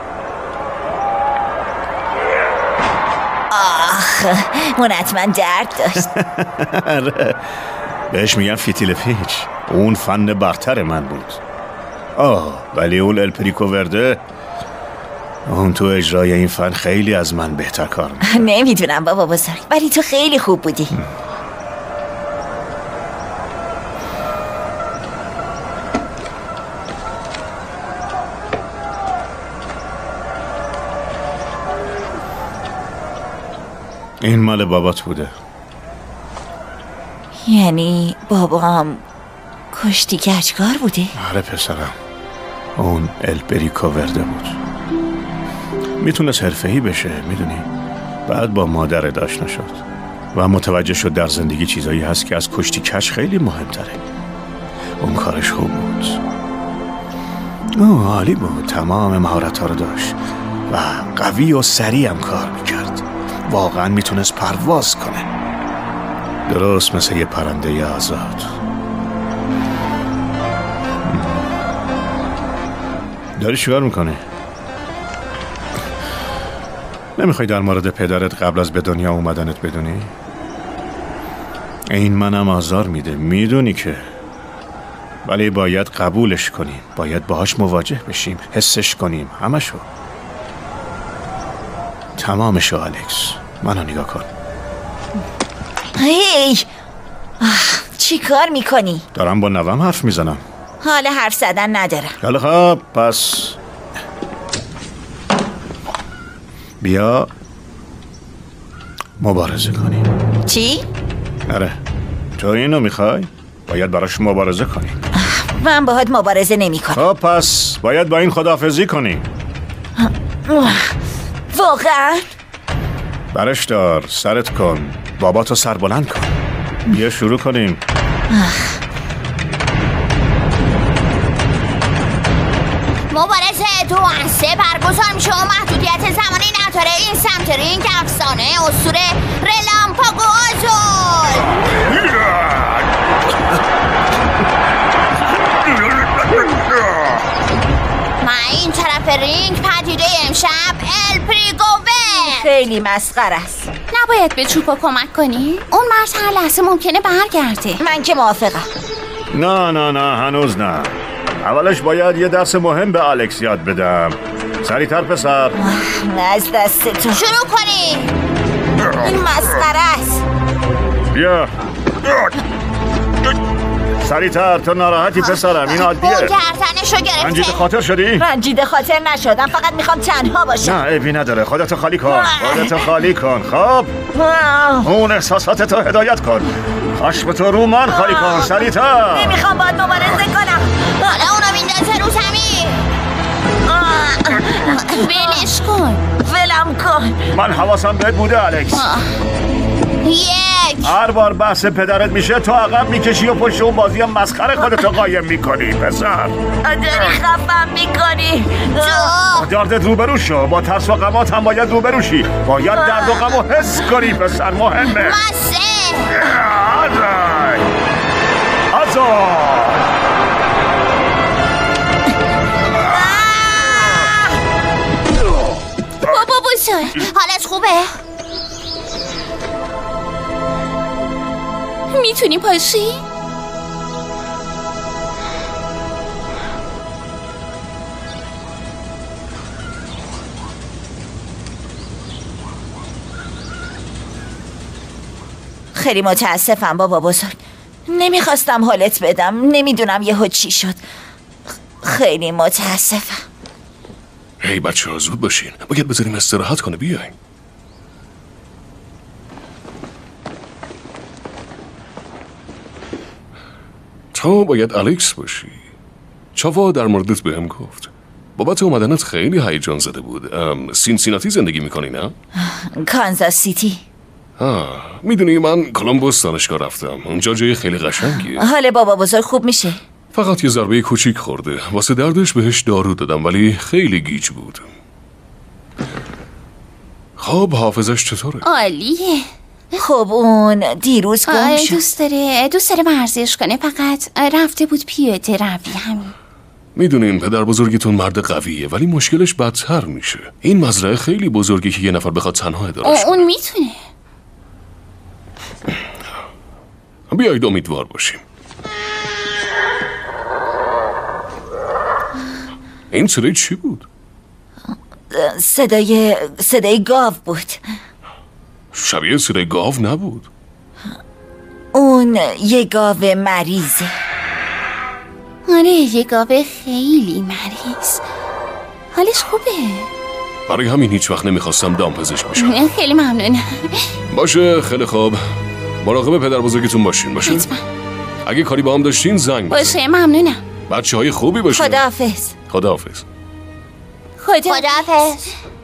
اون حتما درد داشت. آره. بهش میگن فیتیل پیچ. اون فن برتر من بود. ولی اون الپریکو ورده، اون تو اجرای این فن خیلی از من بهتر کار میکنه. نمیدونم بابا بزرگ، ولی تو خیلی خوب بودی. این مال بابات بوده. یعنی بابام کشتی گچکار بوده؟ آره پسرم، اون البریکو ورده بود. میتونست حرفه‌ای بشه، میدونی. بعد با مادر آشنا شد و متوجه شد در زندگی چیزایی هست که از کشتی کش خیلی مهمتره. اون کارش خوب بود، عالی بود، تمام مهارت‌ها رو داشت و قوی و سریع هم کار میکرد. واقعا میتونست پرواز کنه، درست مثل یه پرنده آزاد. داری چیکار میکنه؟ نمیخوای در مورد پدرت قبل از به دنیا اومدنت بدونی؟ این منم آزار میده، میدونی که، ولی باید قبولش کنیم، باید باهاش مواجه بشیم، حسش کنیم، همشو، تمامشو. الکس، منو نگاه کن. هی چی کار میکنی؟ دارم با نوام حرف میزنم. حال حرف زدن ندارم. خیلی خوب، پس بیا مبارزه کنیم. چی؟ آره، تو اینو میخوای؟ باید براش مبارزه کنی. من باهات مبارزه نمی کنم. خب پس باید با این خداحافظی کنی. واقعا؟ برش دار، سرت کن، باباتو سربلند کن. بیا شروع کنیم. مبارزه 2 از 3 برگزار میشه و محدودیت زمانی نداره. این سمت رینگ افسانه اسطوره رلامپاگو آزول. من این طرف رینگ پدیده امشب الپریگوور. خیلی مسخره است. نباید به چوپا کمک کنی؟ اون مرد هر لحظه ممکنه برگرده. من که موافقم. نه هنوز نه. اولش باید یه درس مهم به الکس یاد بدم. سریعتر پسر. از دستتون شروع کنی. این مسخره است. بیا سریعتر، تو ناراحتی پسرم، این عادیه. گردنشو گرفته. رنجیده خاطر شدی؟ رنجیده خاطر نشدم، فقط میخوام تنها باشم. نه عیبی نداره، خودتو خالی کن. خب اون احساسات تو هدایت کن. خشم تو رو من خالی کن. سریعتر. نمیخوام باید مبارزه کنم. حالا اونو میندازه رو زمین. بلش کن. ولم کن. من حواسم بهت بوده الکس. 1 هر بار بحث پدرت میشه تو عقب میکشی و پشت اون بازی هم مسخره خودتو قایم میکنی پسر. داری خفم میکنی. با دردت روبرو شو، با ترس و غمات هم باید روبرو شی. باید درد و غمو حس کنی پسر، مهمه. بابا بزرگ، حالت خوبه؟ میتونی پاشی؟ خیلی متاسفم بابا بزرگ. نمیخواستم حالت بدم، نمیدونم یهو چی شد. خیلی متاسفم. هی بچه ها زود باشین، باید بذاریم استراحت کنه. بیاین. تو باید الکس باشی. چاوا در موردت بهم گفت. بابت اومدنت خیلی هیجان زده بود. سینسیناتی زندگی میکنی نه؟ کانزاس سیتی. میدونی من کلمبوس دانشگاه رفتم. اونجا جای خیلی قشنگیه. حال بابا بزرگ خوب میشه؟ فقط یه ضربه کوچیک خورده. واسه دردش بهش دارو دادم ولی خیلی گیج بود. خب حافظش چطوره؟ عالیه. خب اون دیروز گم شد. دوست داره ورزش کنه، فقط رفته بود پیاده روی. همین. میدونین پدر بزرگتون مرد قویه ولی مشکلش بدتر میشه. این مزرعه خیلی بزرگه که یه نفر بخواد تنها ادارش کنه. اون میتونه. بیایید امیدوار باشیم. این صدای چی بود؟ صدای گاو بود. شبیه صدای گاو نبود. اون یه گاو مریضه. آره یه گاو خیلی مریض. حالش خوبه؟ برای همین هیچ وقت نمیخواستم دامپزشک بشم. خیلی ممنونم. باشه خیلی خوب. مراقب پدر بزرگتون باشین. باشه حتما. اگه کاری با هم داشتین زنگ بزن. باشه ممنونم. بچه‌های خوبی باشین. خداحافظ. خداحافظ. خداحافظ.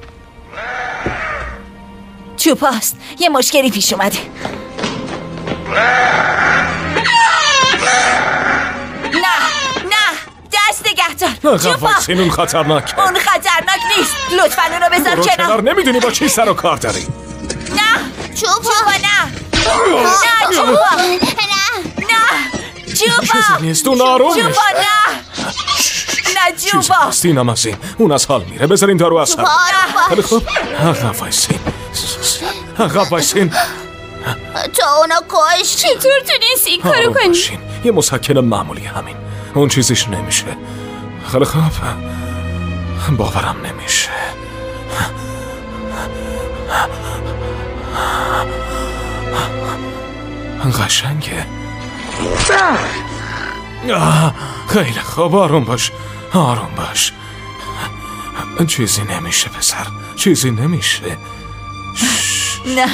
چوپاست، یه مشکلی پیش اومده. نه دست نگهدار. چوپا اون خطرناک. اون خطرناک نیست. لطفاً اونو بذار کنار. نمیدونی با چی سر و کار داری. نه چوپا نه چوپا چیزی نیست. اون آروم چوپا نه چوپا سینم از این. اون از حال میره. بذارین دارو از حال. خیلی خوب. عقب وایسین. تو اونو کش. چطور تونستی این کارو کنی؟ یه مسکن معمولی همین. اون چیزیش نمیشه. خیلی خوب. باورم نمیشه. قشنگه. خیلی خوب. آروم باش. چیزی نمیشه پسر. چیزی نمیشه. نه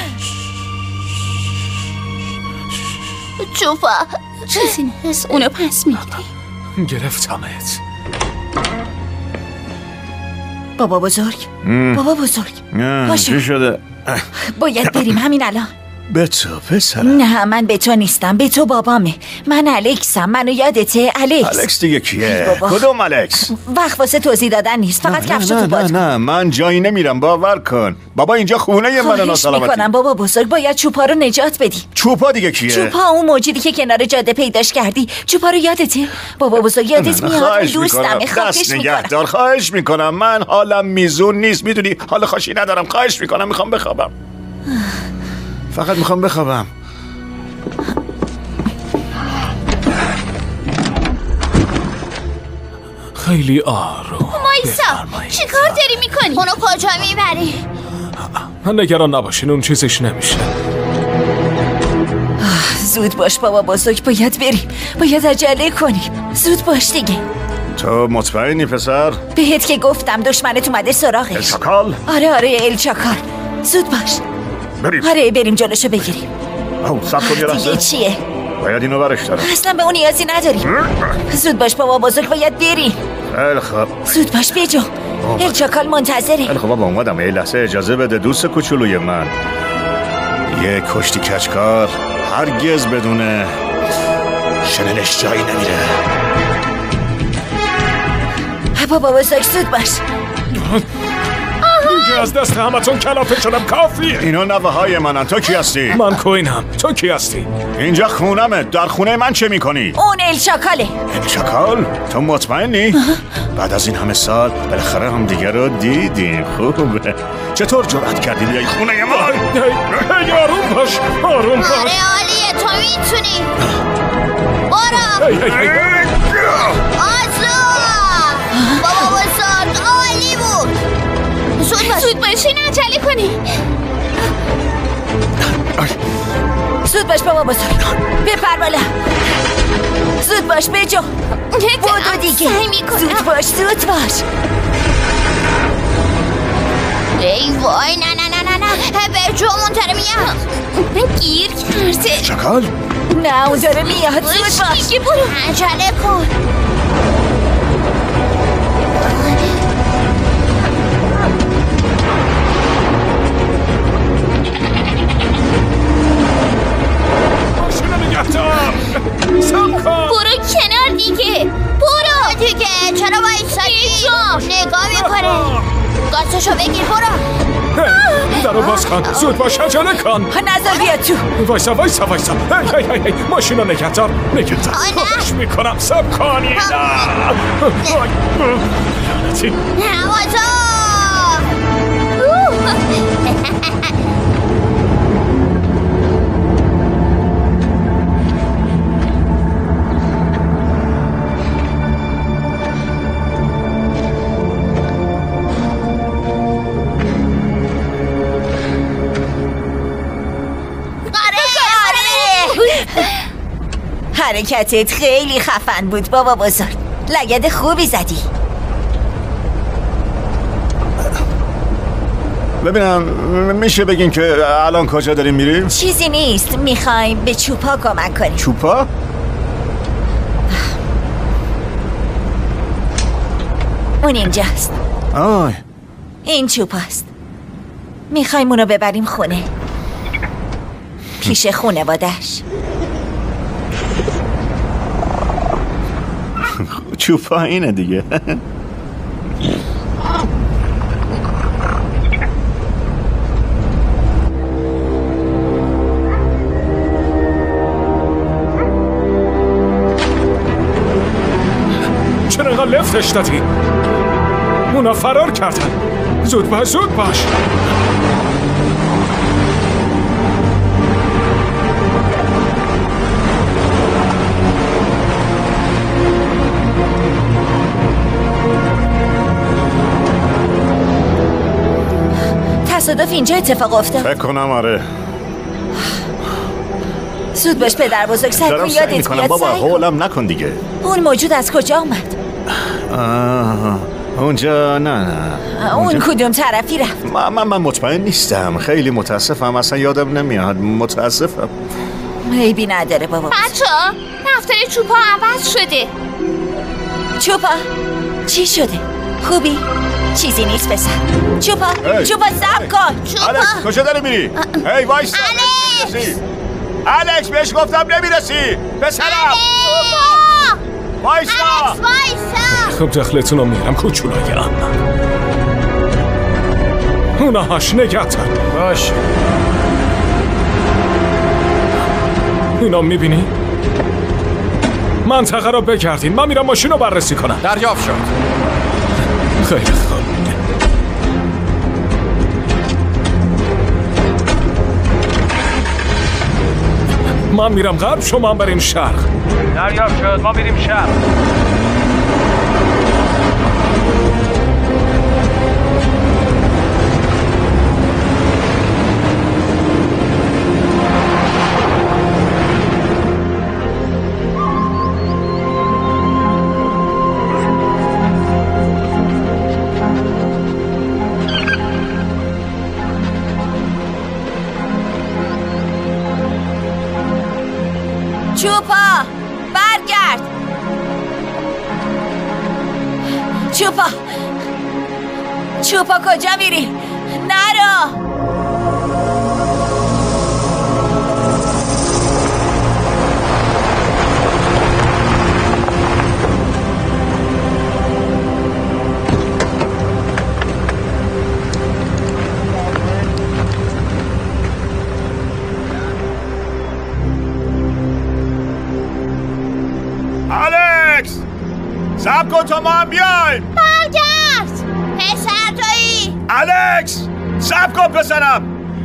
چوپا چیزی نیست. اونو پس میگیری. گرفتمت. بابا بزرگ. چی شده؟ باید بریم همین الان. به تو پسرم. نه من به تو نیستم. به تو بابامه. من الکسم. منو یادته؟ الکس دیگه کیه؟ کدوم الکس؟ وقت واسه توضیح دادن نیست. فقط کفشو تو باد. نه من جایی نمیرم. باور کن. بابا اینجا خونه من ناسلامتی. میکنم بابا بزرگ. باید چوپا رو نجات بدی. چوپا دیگه کیه؟ چوپا اون موجودی که کنار جاده پیداش کردی. چوپا رو یادته؟ بابا بزرگ یادت میاد؟ دوستمه. خواهش میکنم. خواهش میکنم. من حالم میزون نیست. میدونی حال خوشی ندارم. خواهش میکنم. میخوام بخوابم. فقط میخوام بخوابم. خیلی آروم. مایسا چی کار داری میکنی؟ اونو کجا میبری؟ نگران نباشین. اون چیزش نمیشه. زود باش بابا بزرگ. باید بریم. باید عجله کنیم. زود باش دیگه. تو مطمئنی پسر؟ بهت که گفتم دشمنت اومده سراغش. الچاکال؟ آره الچاکال. زود باش. بریم. آره بریم جلوشو بگیریم. صبر کن یه لحظه. دیگه چیه؟ باید اینو برش دارم. اصلا به اون نیازی نداریم. زود باش بابا بزرگ. باید بریم. خیلی خوب. زود باش بجو. الچاکال منتظره. خیلی خوب بابا اومدم. یه لحظه اجازه بده دوست کوچولوی من. یه کشتی کچکار هرگز بدون شنلش جایی نمیره. بابا بزرگ زود باش. دیگه از دست همتون کلافه شدم. کافیه. اینا نوه های منن. تو کی هستی؟ من کوینم. تو کی هستی؟ اینجا خونمه. در خونه من چه میکنی؟ اون الچاکاله. الچاکال؟ تو مطمئنی؟ بعد از این همه سال بالاخره هم دیگه رو دیدیم. خوبه. چطور جرأت کردی بیای خونه ما؟ آروم باش. آره عالیه. تو میتونی. برو. آزو. بابا بزرگ عالی بود. زود باشین عجله کنی. زود باش بابا بزرگ. بپر بالا. زود باش بجو. بودو دیگه. زود باش. ای وای نه بجو. اون داره میاد. گیر کرده. چکال؟ نه اون داره میاد. زود باش. دیگه برو. عجله کن. برو کنار دیگه. برو دیگه. چرا وایسادی؟ نگاه میکنه. گازشو بگیر. برو. درو باز کن. زود باش. عجله کن. نظر بیاد تو. وایسا. ماشینو نگهدار. خواهش میکنم. سب کنی. لعنتی. حرکتت خیلی خفن بود بابا بزرگ. لگد خوبی زدی. ببینم میشه بگین که الان کجا داریم میریم؟ چیزی نیست، میخوایم به چوپا کمک کنیم. چوپا؟ اون اینجاست. این چوپاست. میخوایم اونو ببریم خونه، پیش خونواده‌اش. چوپا اینه دیگه. چرا اینقدر لفتش دادی؟ اونا فرار کردن. زود باش. تصادف اینجا اتفاق افتاد. فکر کنم آره. زود باش پدر بزرگ، سعی کن یادت بیاد. بابا حولم نکن دیگه. اون موجود از کجا اومد؟ اونجا نه. اون کدوم طرفی رفت؟ من مطمئن نیستم. خیلی متاسفم، اصلا یادم نمیاد. متاسفم. عیبی نداره بابا. بچه‌ها دفتر چوپا عوض شده. چوپا چی شده؟ خوبی؟ چیزی نیست پسر. چوپا صبر کن. الکس کجا داری میری؟ هی وایسا. الکس بهش گفتم نمیرسی پسرم. وایسا. خب دخلتون رو میرم کوچولویم. اونهاش نگهتن. باش. اینا میبینی؟ منطقه رو بگردین. من میرم ماشین رو بررسی کنم. دریافت شد. خیلی خوب. من میرم غرب، شما هم برین شرق. دریافت شد، ما میریم شرق. چوپا برگرد. چوپا کجا میری؟ نرو. الکس صبر کن تا ما هم بیایم. برگرد پسر تویی. الکس صبر کن پسرم.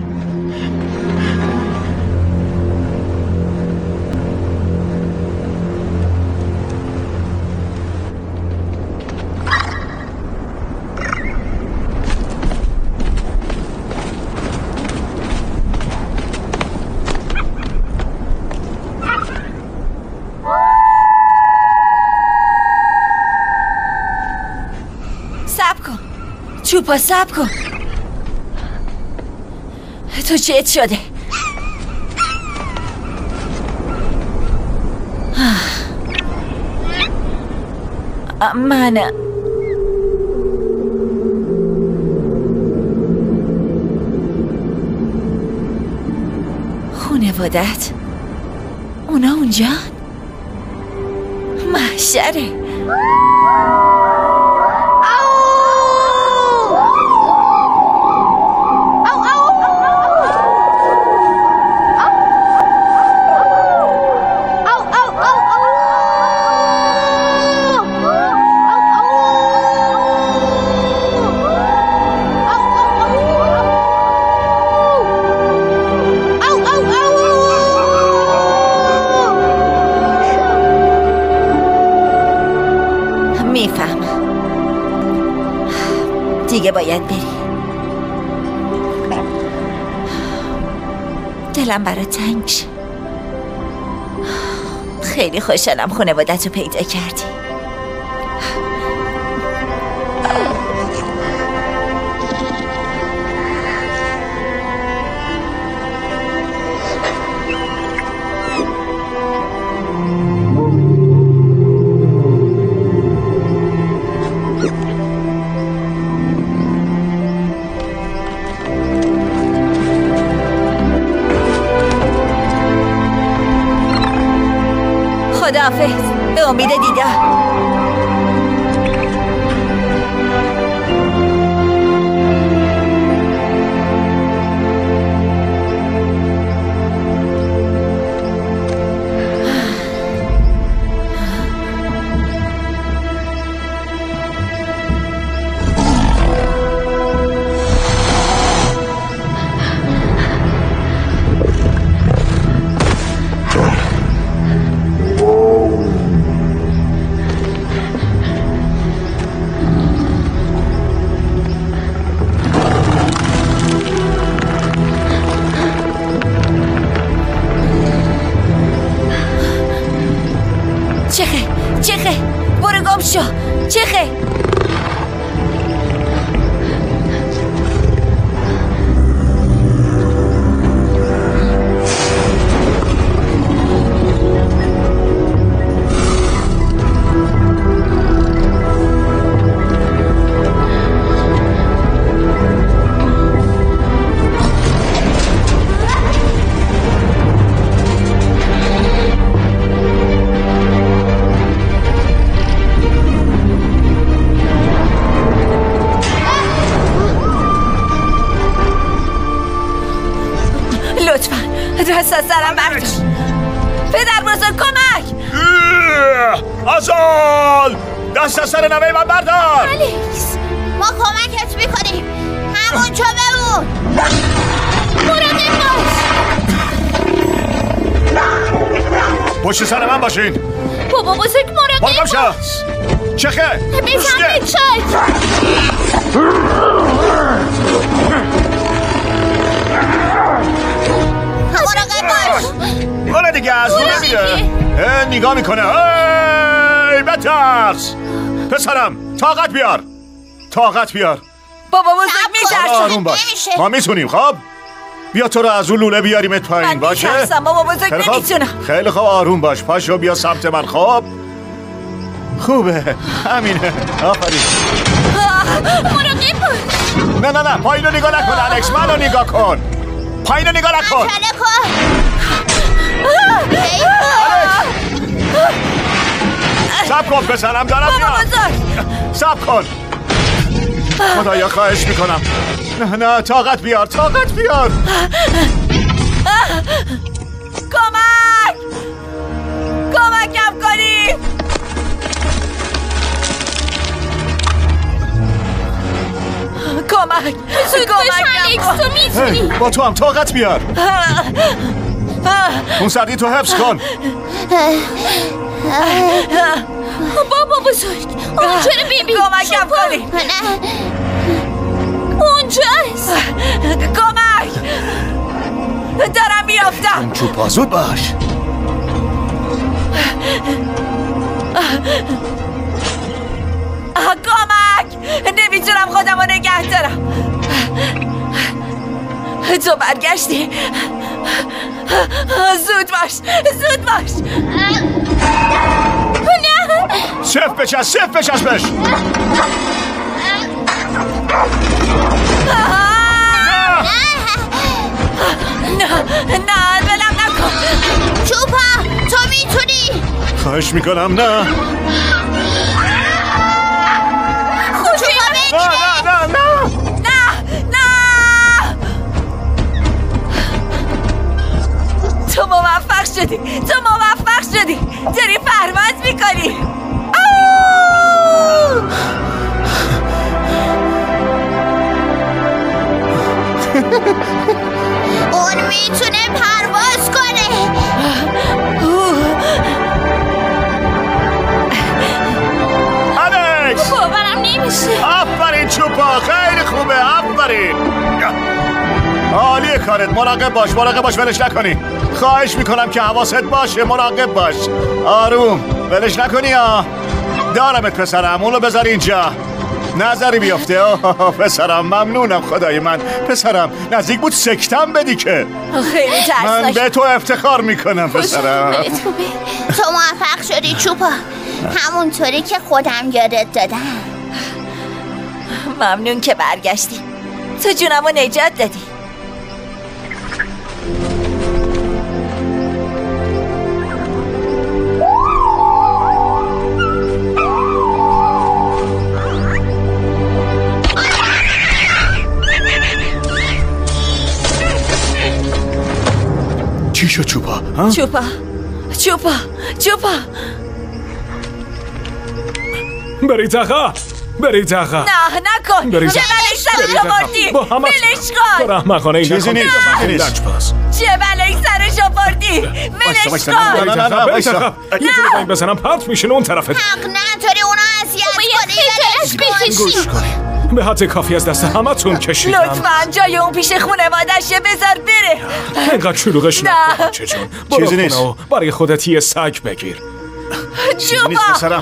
چوپا صبر کن. تو چت شده؟ من خونوادت اونا اونجا محشره. دیگه باید بری. دلم برات تنگ میشه. خیلی خوشحالم خانوادت رو پیدا کردی. خداحافظ. به امید دیدار. چخه برو گم شو. چخه دست از سرم بردار. پدر بزرگ کمک. آزال دست از سر نوه من بردار. الکس ما کمکت میکنیم. همونجا بمون. مراقب باش. پشت سر من باشین. بابا بزرگ مراقب باش. چخه بزن چک. اونه دیگه از اون نمیره. نگاه میکنه. هی بترس. پسرم طاقت بیار. طاقت بیار. بابا بزرگ میترسم. آروم باش. ما میتونیم. خب بیا تو رو از اون لوله بیاریمت پایین. باشه من میترسم بابا بزرگ نمیتونم. خیلی خوب آروم باش. پاشو بیا سمت من. خب خوبه همینه. آفرین. مراقب باش. نه پایین رو نگاه نکن الکس. منو نگاه کن. پایین رو نگاه نکن. سب کن پسرم دارم میام. سب کن خدایا خواهش میکنم. نه طاقت بیار. طاقت بیار. کمکم کنی. کمک الکس تو میتونی. با تو هم طاقت بیار. اون سردی تو حفظ کن. بابا بزرگ اونجا رو ببین. کمکم کنی. اونجاست. کمک. دارم میافتم. چوب زود باش. کمک. نمیتونم خودم رو نگه دارم. تو برگشتی. زود باش. نه صف بچسبش. نه بلم نکن. چوپا تو میتونی. خواهش میکنم. نه تو موفق شدی. داری پرواز میکنی. اون میتونه پرواز کنه. الکس باورم نمیشه. آفرین چوپا. خیلی خوبه. آفرین. عالیه کارت. مراقب باش. ولش نکنی. خواهش میکنم که حواست باشه. مراقب باش. آروم. ولش نکنی. دارمت پسرم. اونو بذار اینجا. نظری بیافته. پسرم ممنونم. خدای من پسرم نزدیک بود سکتم بدی که. خیلی ترسناک. من به تو افتخار میکنم پسرم. تو موفق شدی چوپا. همونطوری که خودم یادت دادم. ممنون که برگشتی. تو جونمو نجات دادی. چی شد چوپا؟ ها؟ چوپا برید آقا برید آقا نه نکن برید چه بلایی سرش آوردی با همه ولش کن تو رحمقانه این چیزی نیست چه بلایی سرش آوردی ولش کن یه جلو باید بزنم پرت میشین اون طرفت حق نداری اونا اذیتش کنی گوش کنی به حد کافی از دست همه تون کشیدم لطفا جای اون پیش خونوادشه بذار بره اینقدر شلوغش نه. نکن چه جون برو چیزی نیست. خونه و برای خودت یه سگ بگیر چوپا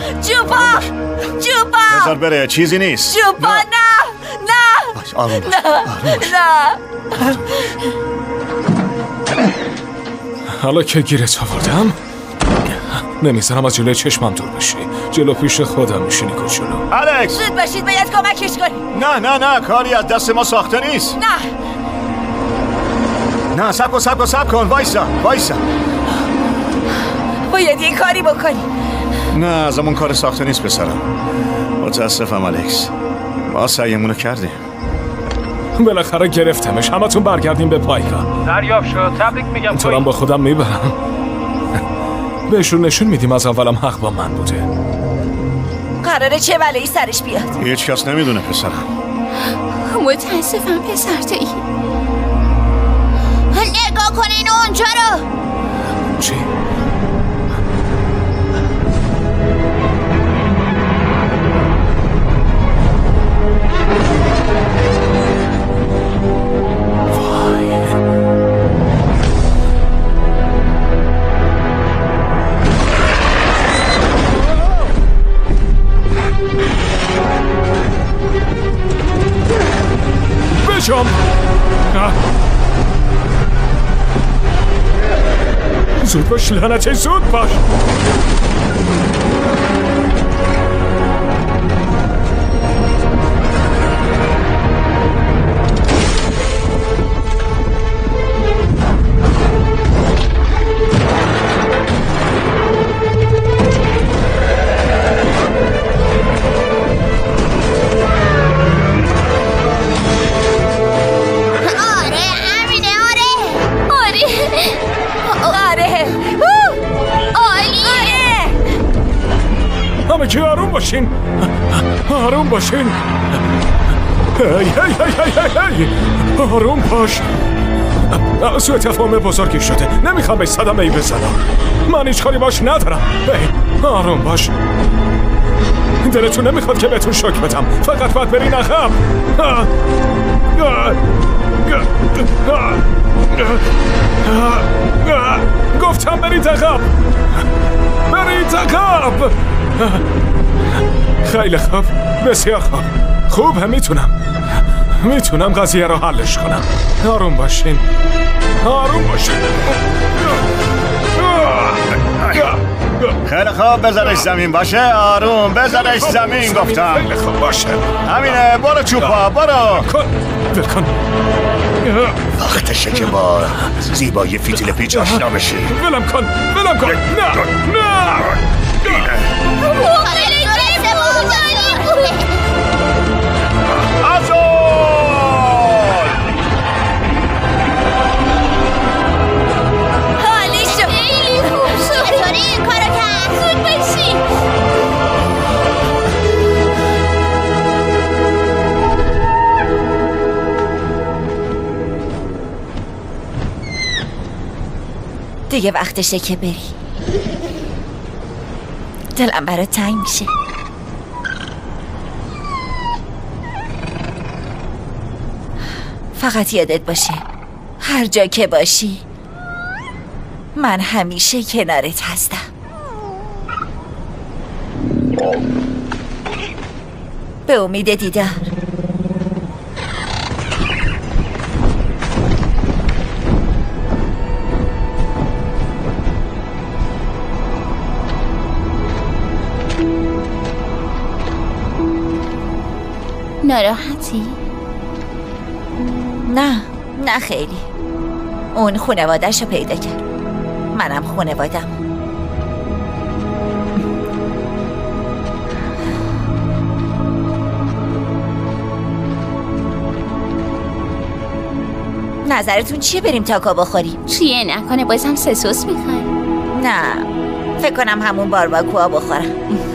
بذار بره چیزی نیست. چوپا نه آروم باش. نه حالا که گیرت آوردم نمیذارم از جلوی چشمم دور بشی جلو پیش خودم میشینی کوچولو الکس زود باشید باید کمکش کنی نه کاری از دست ما ساخته نیست. نه سب کن وایسا باید یه کاری بکنی. نه از همون کار ساخته نیست پسرم. متاسفم الکس ما سعیمونو کردیم. بالاخره گرفتمش همتون برگردیم به پایگاه. دریافت شد تبریک میگم اینطورم با خودم میبرم بهشون نشون میدیم از اولم حق با من بوده. قراره چه بلایی سرش بیاد؟ هیچ کس نمیدونه پسرم. متاسفم پسر تایی نگاه کنین اونجا رو. چی؟ بشم زود باش لعنتی زود باش همه آروم باشین آروم باشین هی آروم باش سوء تفاهم بزرگی شده نمیخوام به صدمه ای بزنم من هیچ کاری باش ندارم آروم باش دلتون نمیخواد که بهتون شوک بدم فقط باید برین عقب گفتم برید عقب برید عقب خیلی خوب بسیار خوبه میتونم قضیه رو حلش کنم آروم باشین خیلی خوب بذارش زمین باشه آروم بذارش زمین گفتم خیلی خوب باشه همینه برو چوپا برو بکن وقتشه که با زیبایی فیتیل پیچ آشنا بشی ولم کن نه حالی شد خیلی خوب شد چطوری این کارو کرد؟ زود بشی دیگه وقتشه که بری دلم برات تنگ میشه فقط یادت باشه هر جا که باشی من همیشه کنارت هستم به امید دیدار ناراحتی؟ نه خیلی اون خانواده‌شو پیدا کرد منم خانوادم نظرتون چیه بریم تاکو بخوریم؟ چیه نکنه بازم سسوس میخوای؟ نه فکر کنم همون بارباکوها بخورم.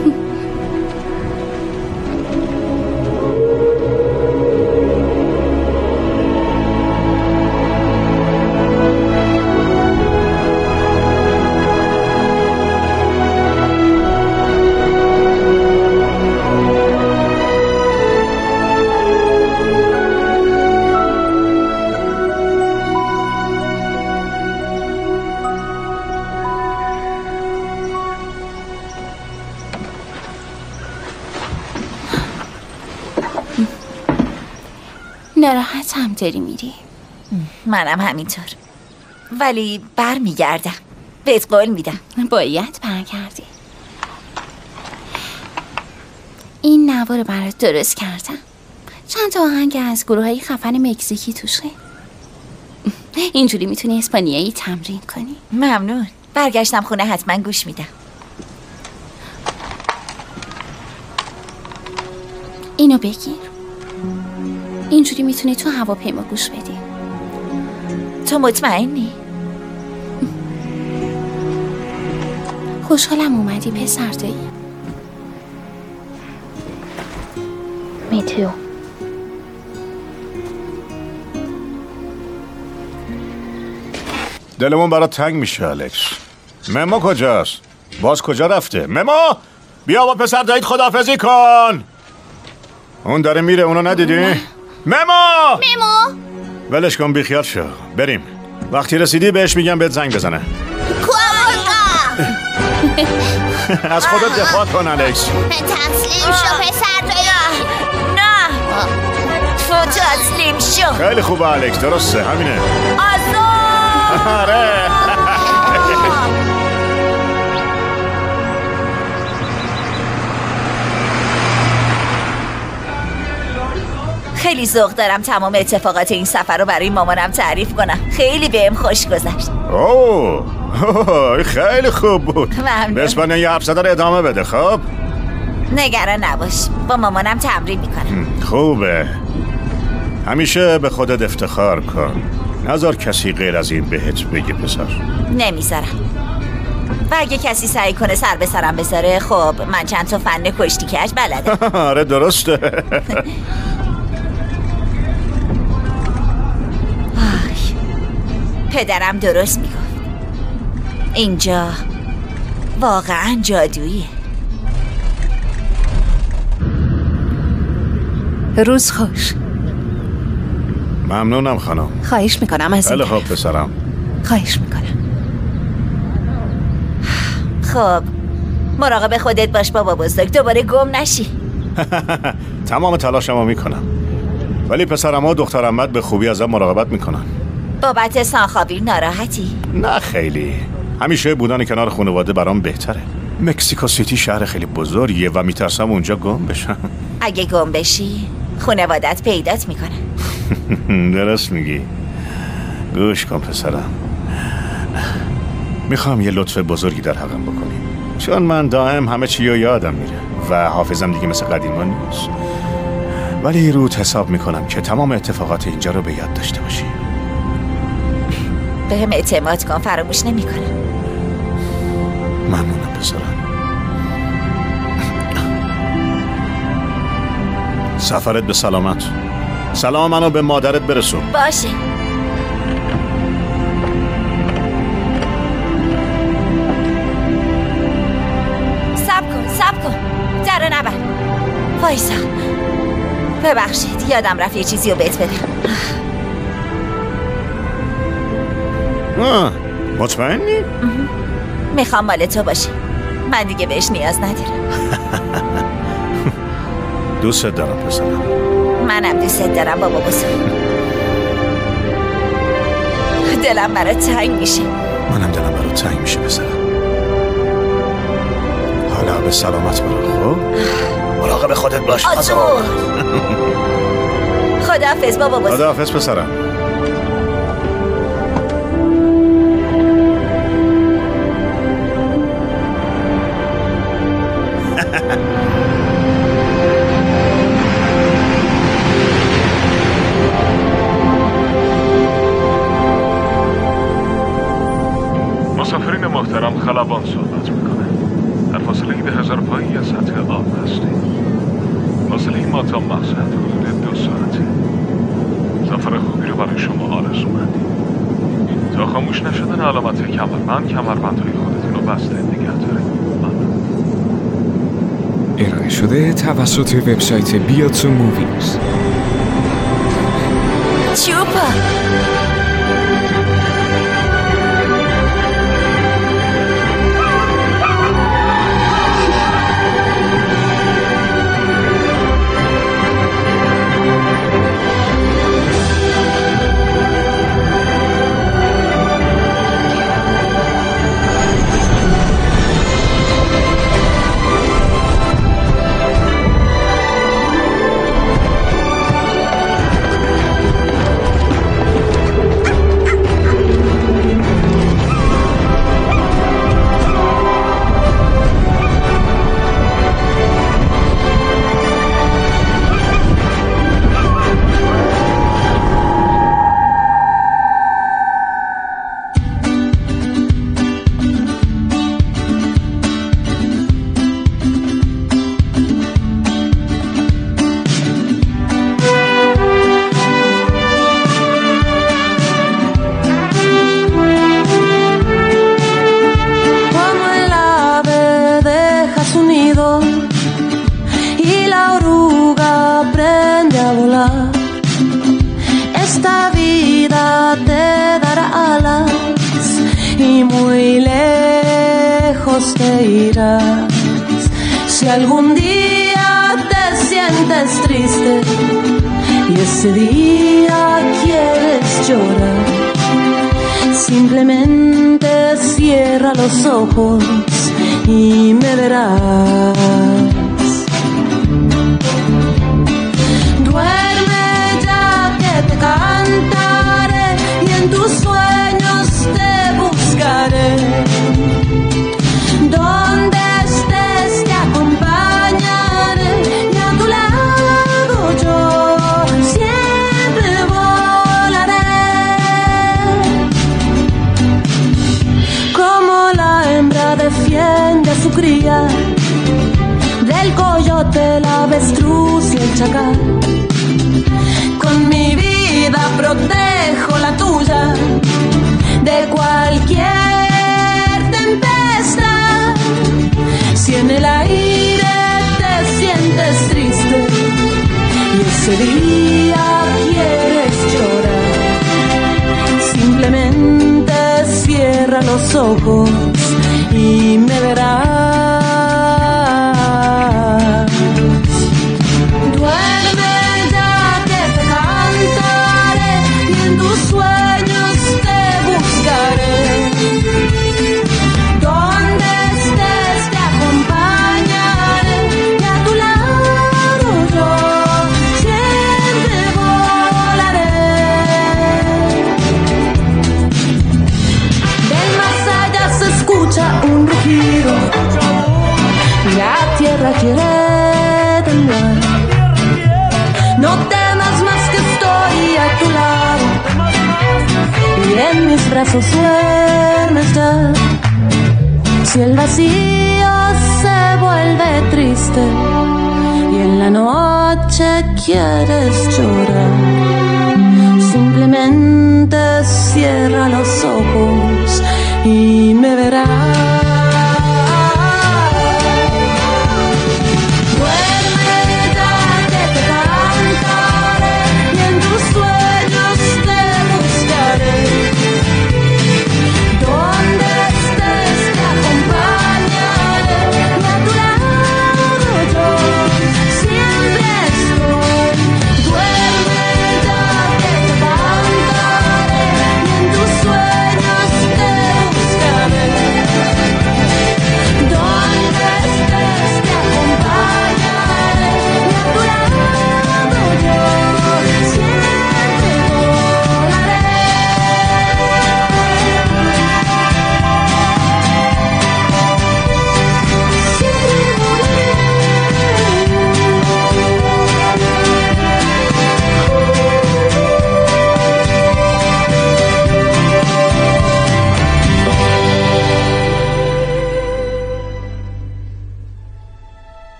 ناراحتم داری میری. منم همینطور، ولی برمیگردم، بهت قول میدم. باید برگردی. این نوا رو برات درست کردم. چند تا آهنگ از گروه‌های خفن مکزیکی توشه. اینجوری میتونی اسپانیایی تمرین کنی. ممنون. برگشتم خونه حتما گوش میدم. اینو بگیر. اینجوری میتونی تو هواپیما گوش بدی. تو مطمئنی؟ خوشحالم اومدی پسر دایی. میتو. دلمون برات تنگ میشه الکس. مما کجاست؟ باز کجا رفته؟ مما بیا با پسر داییت خداحافظی کن. اون داره میره، اونو ندیدی؟ مما ولش کن، بیخیال شو، بریم. وقتی رسیدی بهش میگم بهت زنگ بزنه. از خودت دفاع کن الکس. تسلیم شو پسر دایی. نه تو تسلیم شو. خیلی خوبه الکس، درسته همینه. آزاد. آره. خیلی ذوق دارم تمام اتفاقات این سفر رو برای مامانم تعریف کنم. خیلی بهم خوش گذشت. اوه خیلی خوب بود. به اسپانیایی حرف زدن ادامه بده. خب نگران نباش، با مامانم تمرین میکنم. خوبه. همیشه به خودت افتخار کن، نذار کسی غیر از این بهت بگه پسر. نمیذارم. و اگه کسی سعی کنه سر به سرم بذاره، خب من چند تا فن کشتی کش بلدم. آره درسته. پدرم درست میگفت، اینجا واقعا جادوییه. روز خوش. ممنونم خانم. خواهش میکنم از این. خیلی خوب پسرم. خواهش میکنم. خب مراقب خودت باش بابا بزرگ، دوباره گم نشی. تمام تلاشمو میکنم، ولی پسرم و دختر عمت به خوبی ازم مراقبت میکنن. بابت سانخاویر ناراحتی؟ نه خیلی. همیشه بودن کنار خانواده برام بهتره. مکزیکو سیتی شهر خیلی بزرگیه و میترسم اونجا گم بشم. اگه گم بشی خانوادت پیدات میکنه. درست میگی. گوش کن پسرم، میخوام یه لطف بزرگی در حقم بکنی، چون من دائم همه چی رو یادم میره و حافظم دیگه مثل قدیما نیست. ولی رود حساب میکنم که تمام اتفاقات اینجا رو به یاد داشته باشی. به هم اعتماد کن، فراموش نمیکنم. ممنونم پسرم. سفرت به سلامت. سلام منو به مادرت برسون. باشه. سب کن در نبر. وایسا. ببخشید یادم رفت یه چیزی رو بهت بدم. مطمئنی؟ میخوام مال تو باشه، من دیگه بهش نیاز ندارم. دوست دارم پسرم. منم دوست دارم بابا بزرگ. دلم برات تنگ میشه. منم دلم برات تنگ میشه پسرم. حالا به سلامت برو. خب مراقب خودت باش. خداحافظ بابا بزرگ. خداحافظ پسرم. خاموش نشدن علامت کمربند کمربندهای خودتون رو بسته نگه دارید. ارائه شده توسط وبسایت بیاتسو موویز. چوپا Si algún día te sientes triste y ese día quieres llorar, simplemente cierra los ojos y me verás. Duerme ya que te cantaré y en tus sueños te buscaré. Donde estés te acompañaré y a tu lado yo siempre volaré. Como la hembra defiende a su cría, del coyote, el avestruz y el chacal. Con mi vida protejo la tuya de cualquier tempestad. Si en el aire te sientes triste y ese día quieres llorar, simplemente cierra los ojos y me verás. Duerme ya que te cantaré y en tus sueños te buscaré. Donde estés te acompañaré y a tu lado yo siempre volaré. Del más allá se escucha un rugido, la tierra quiere temblar. No temas más que estoy a tu lado y en mis brazos duermes ya. Si el vacío se vuelve triste y en la noche quieres llorar, simplemente cierra los ojos y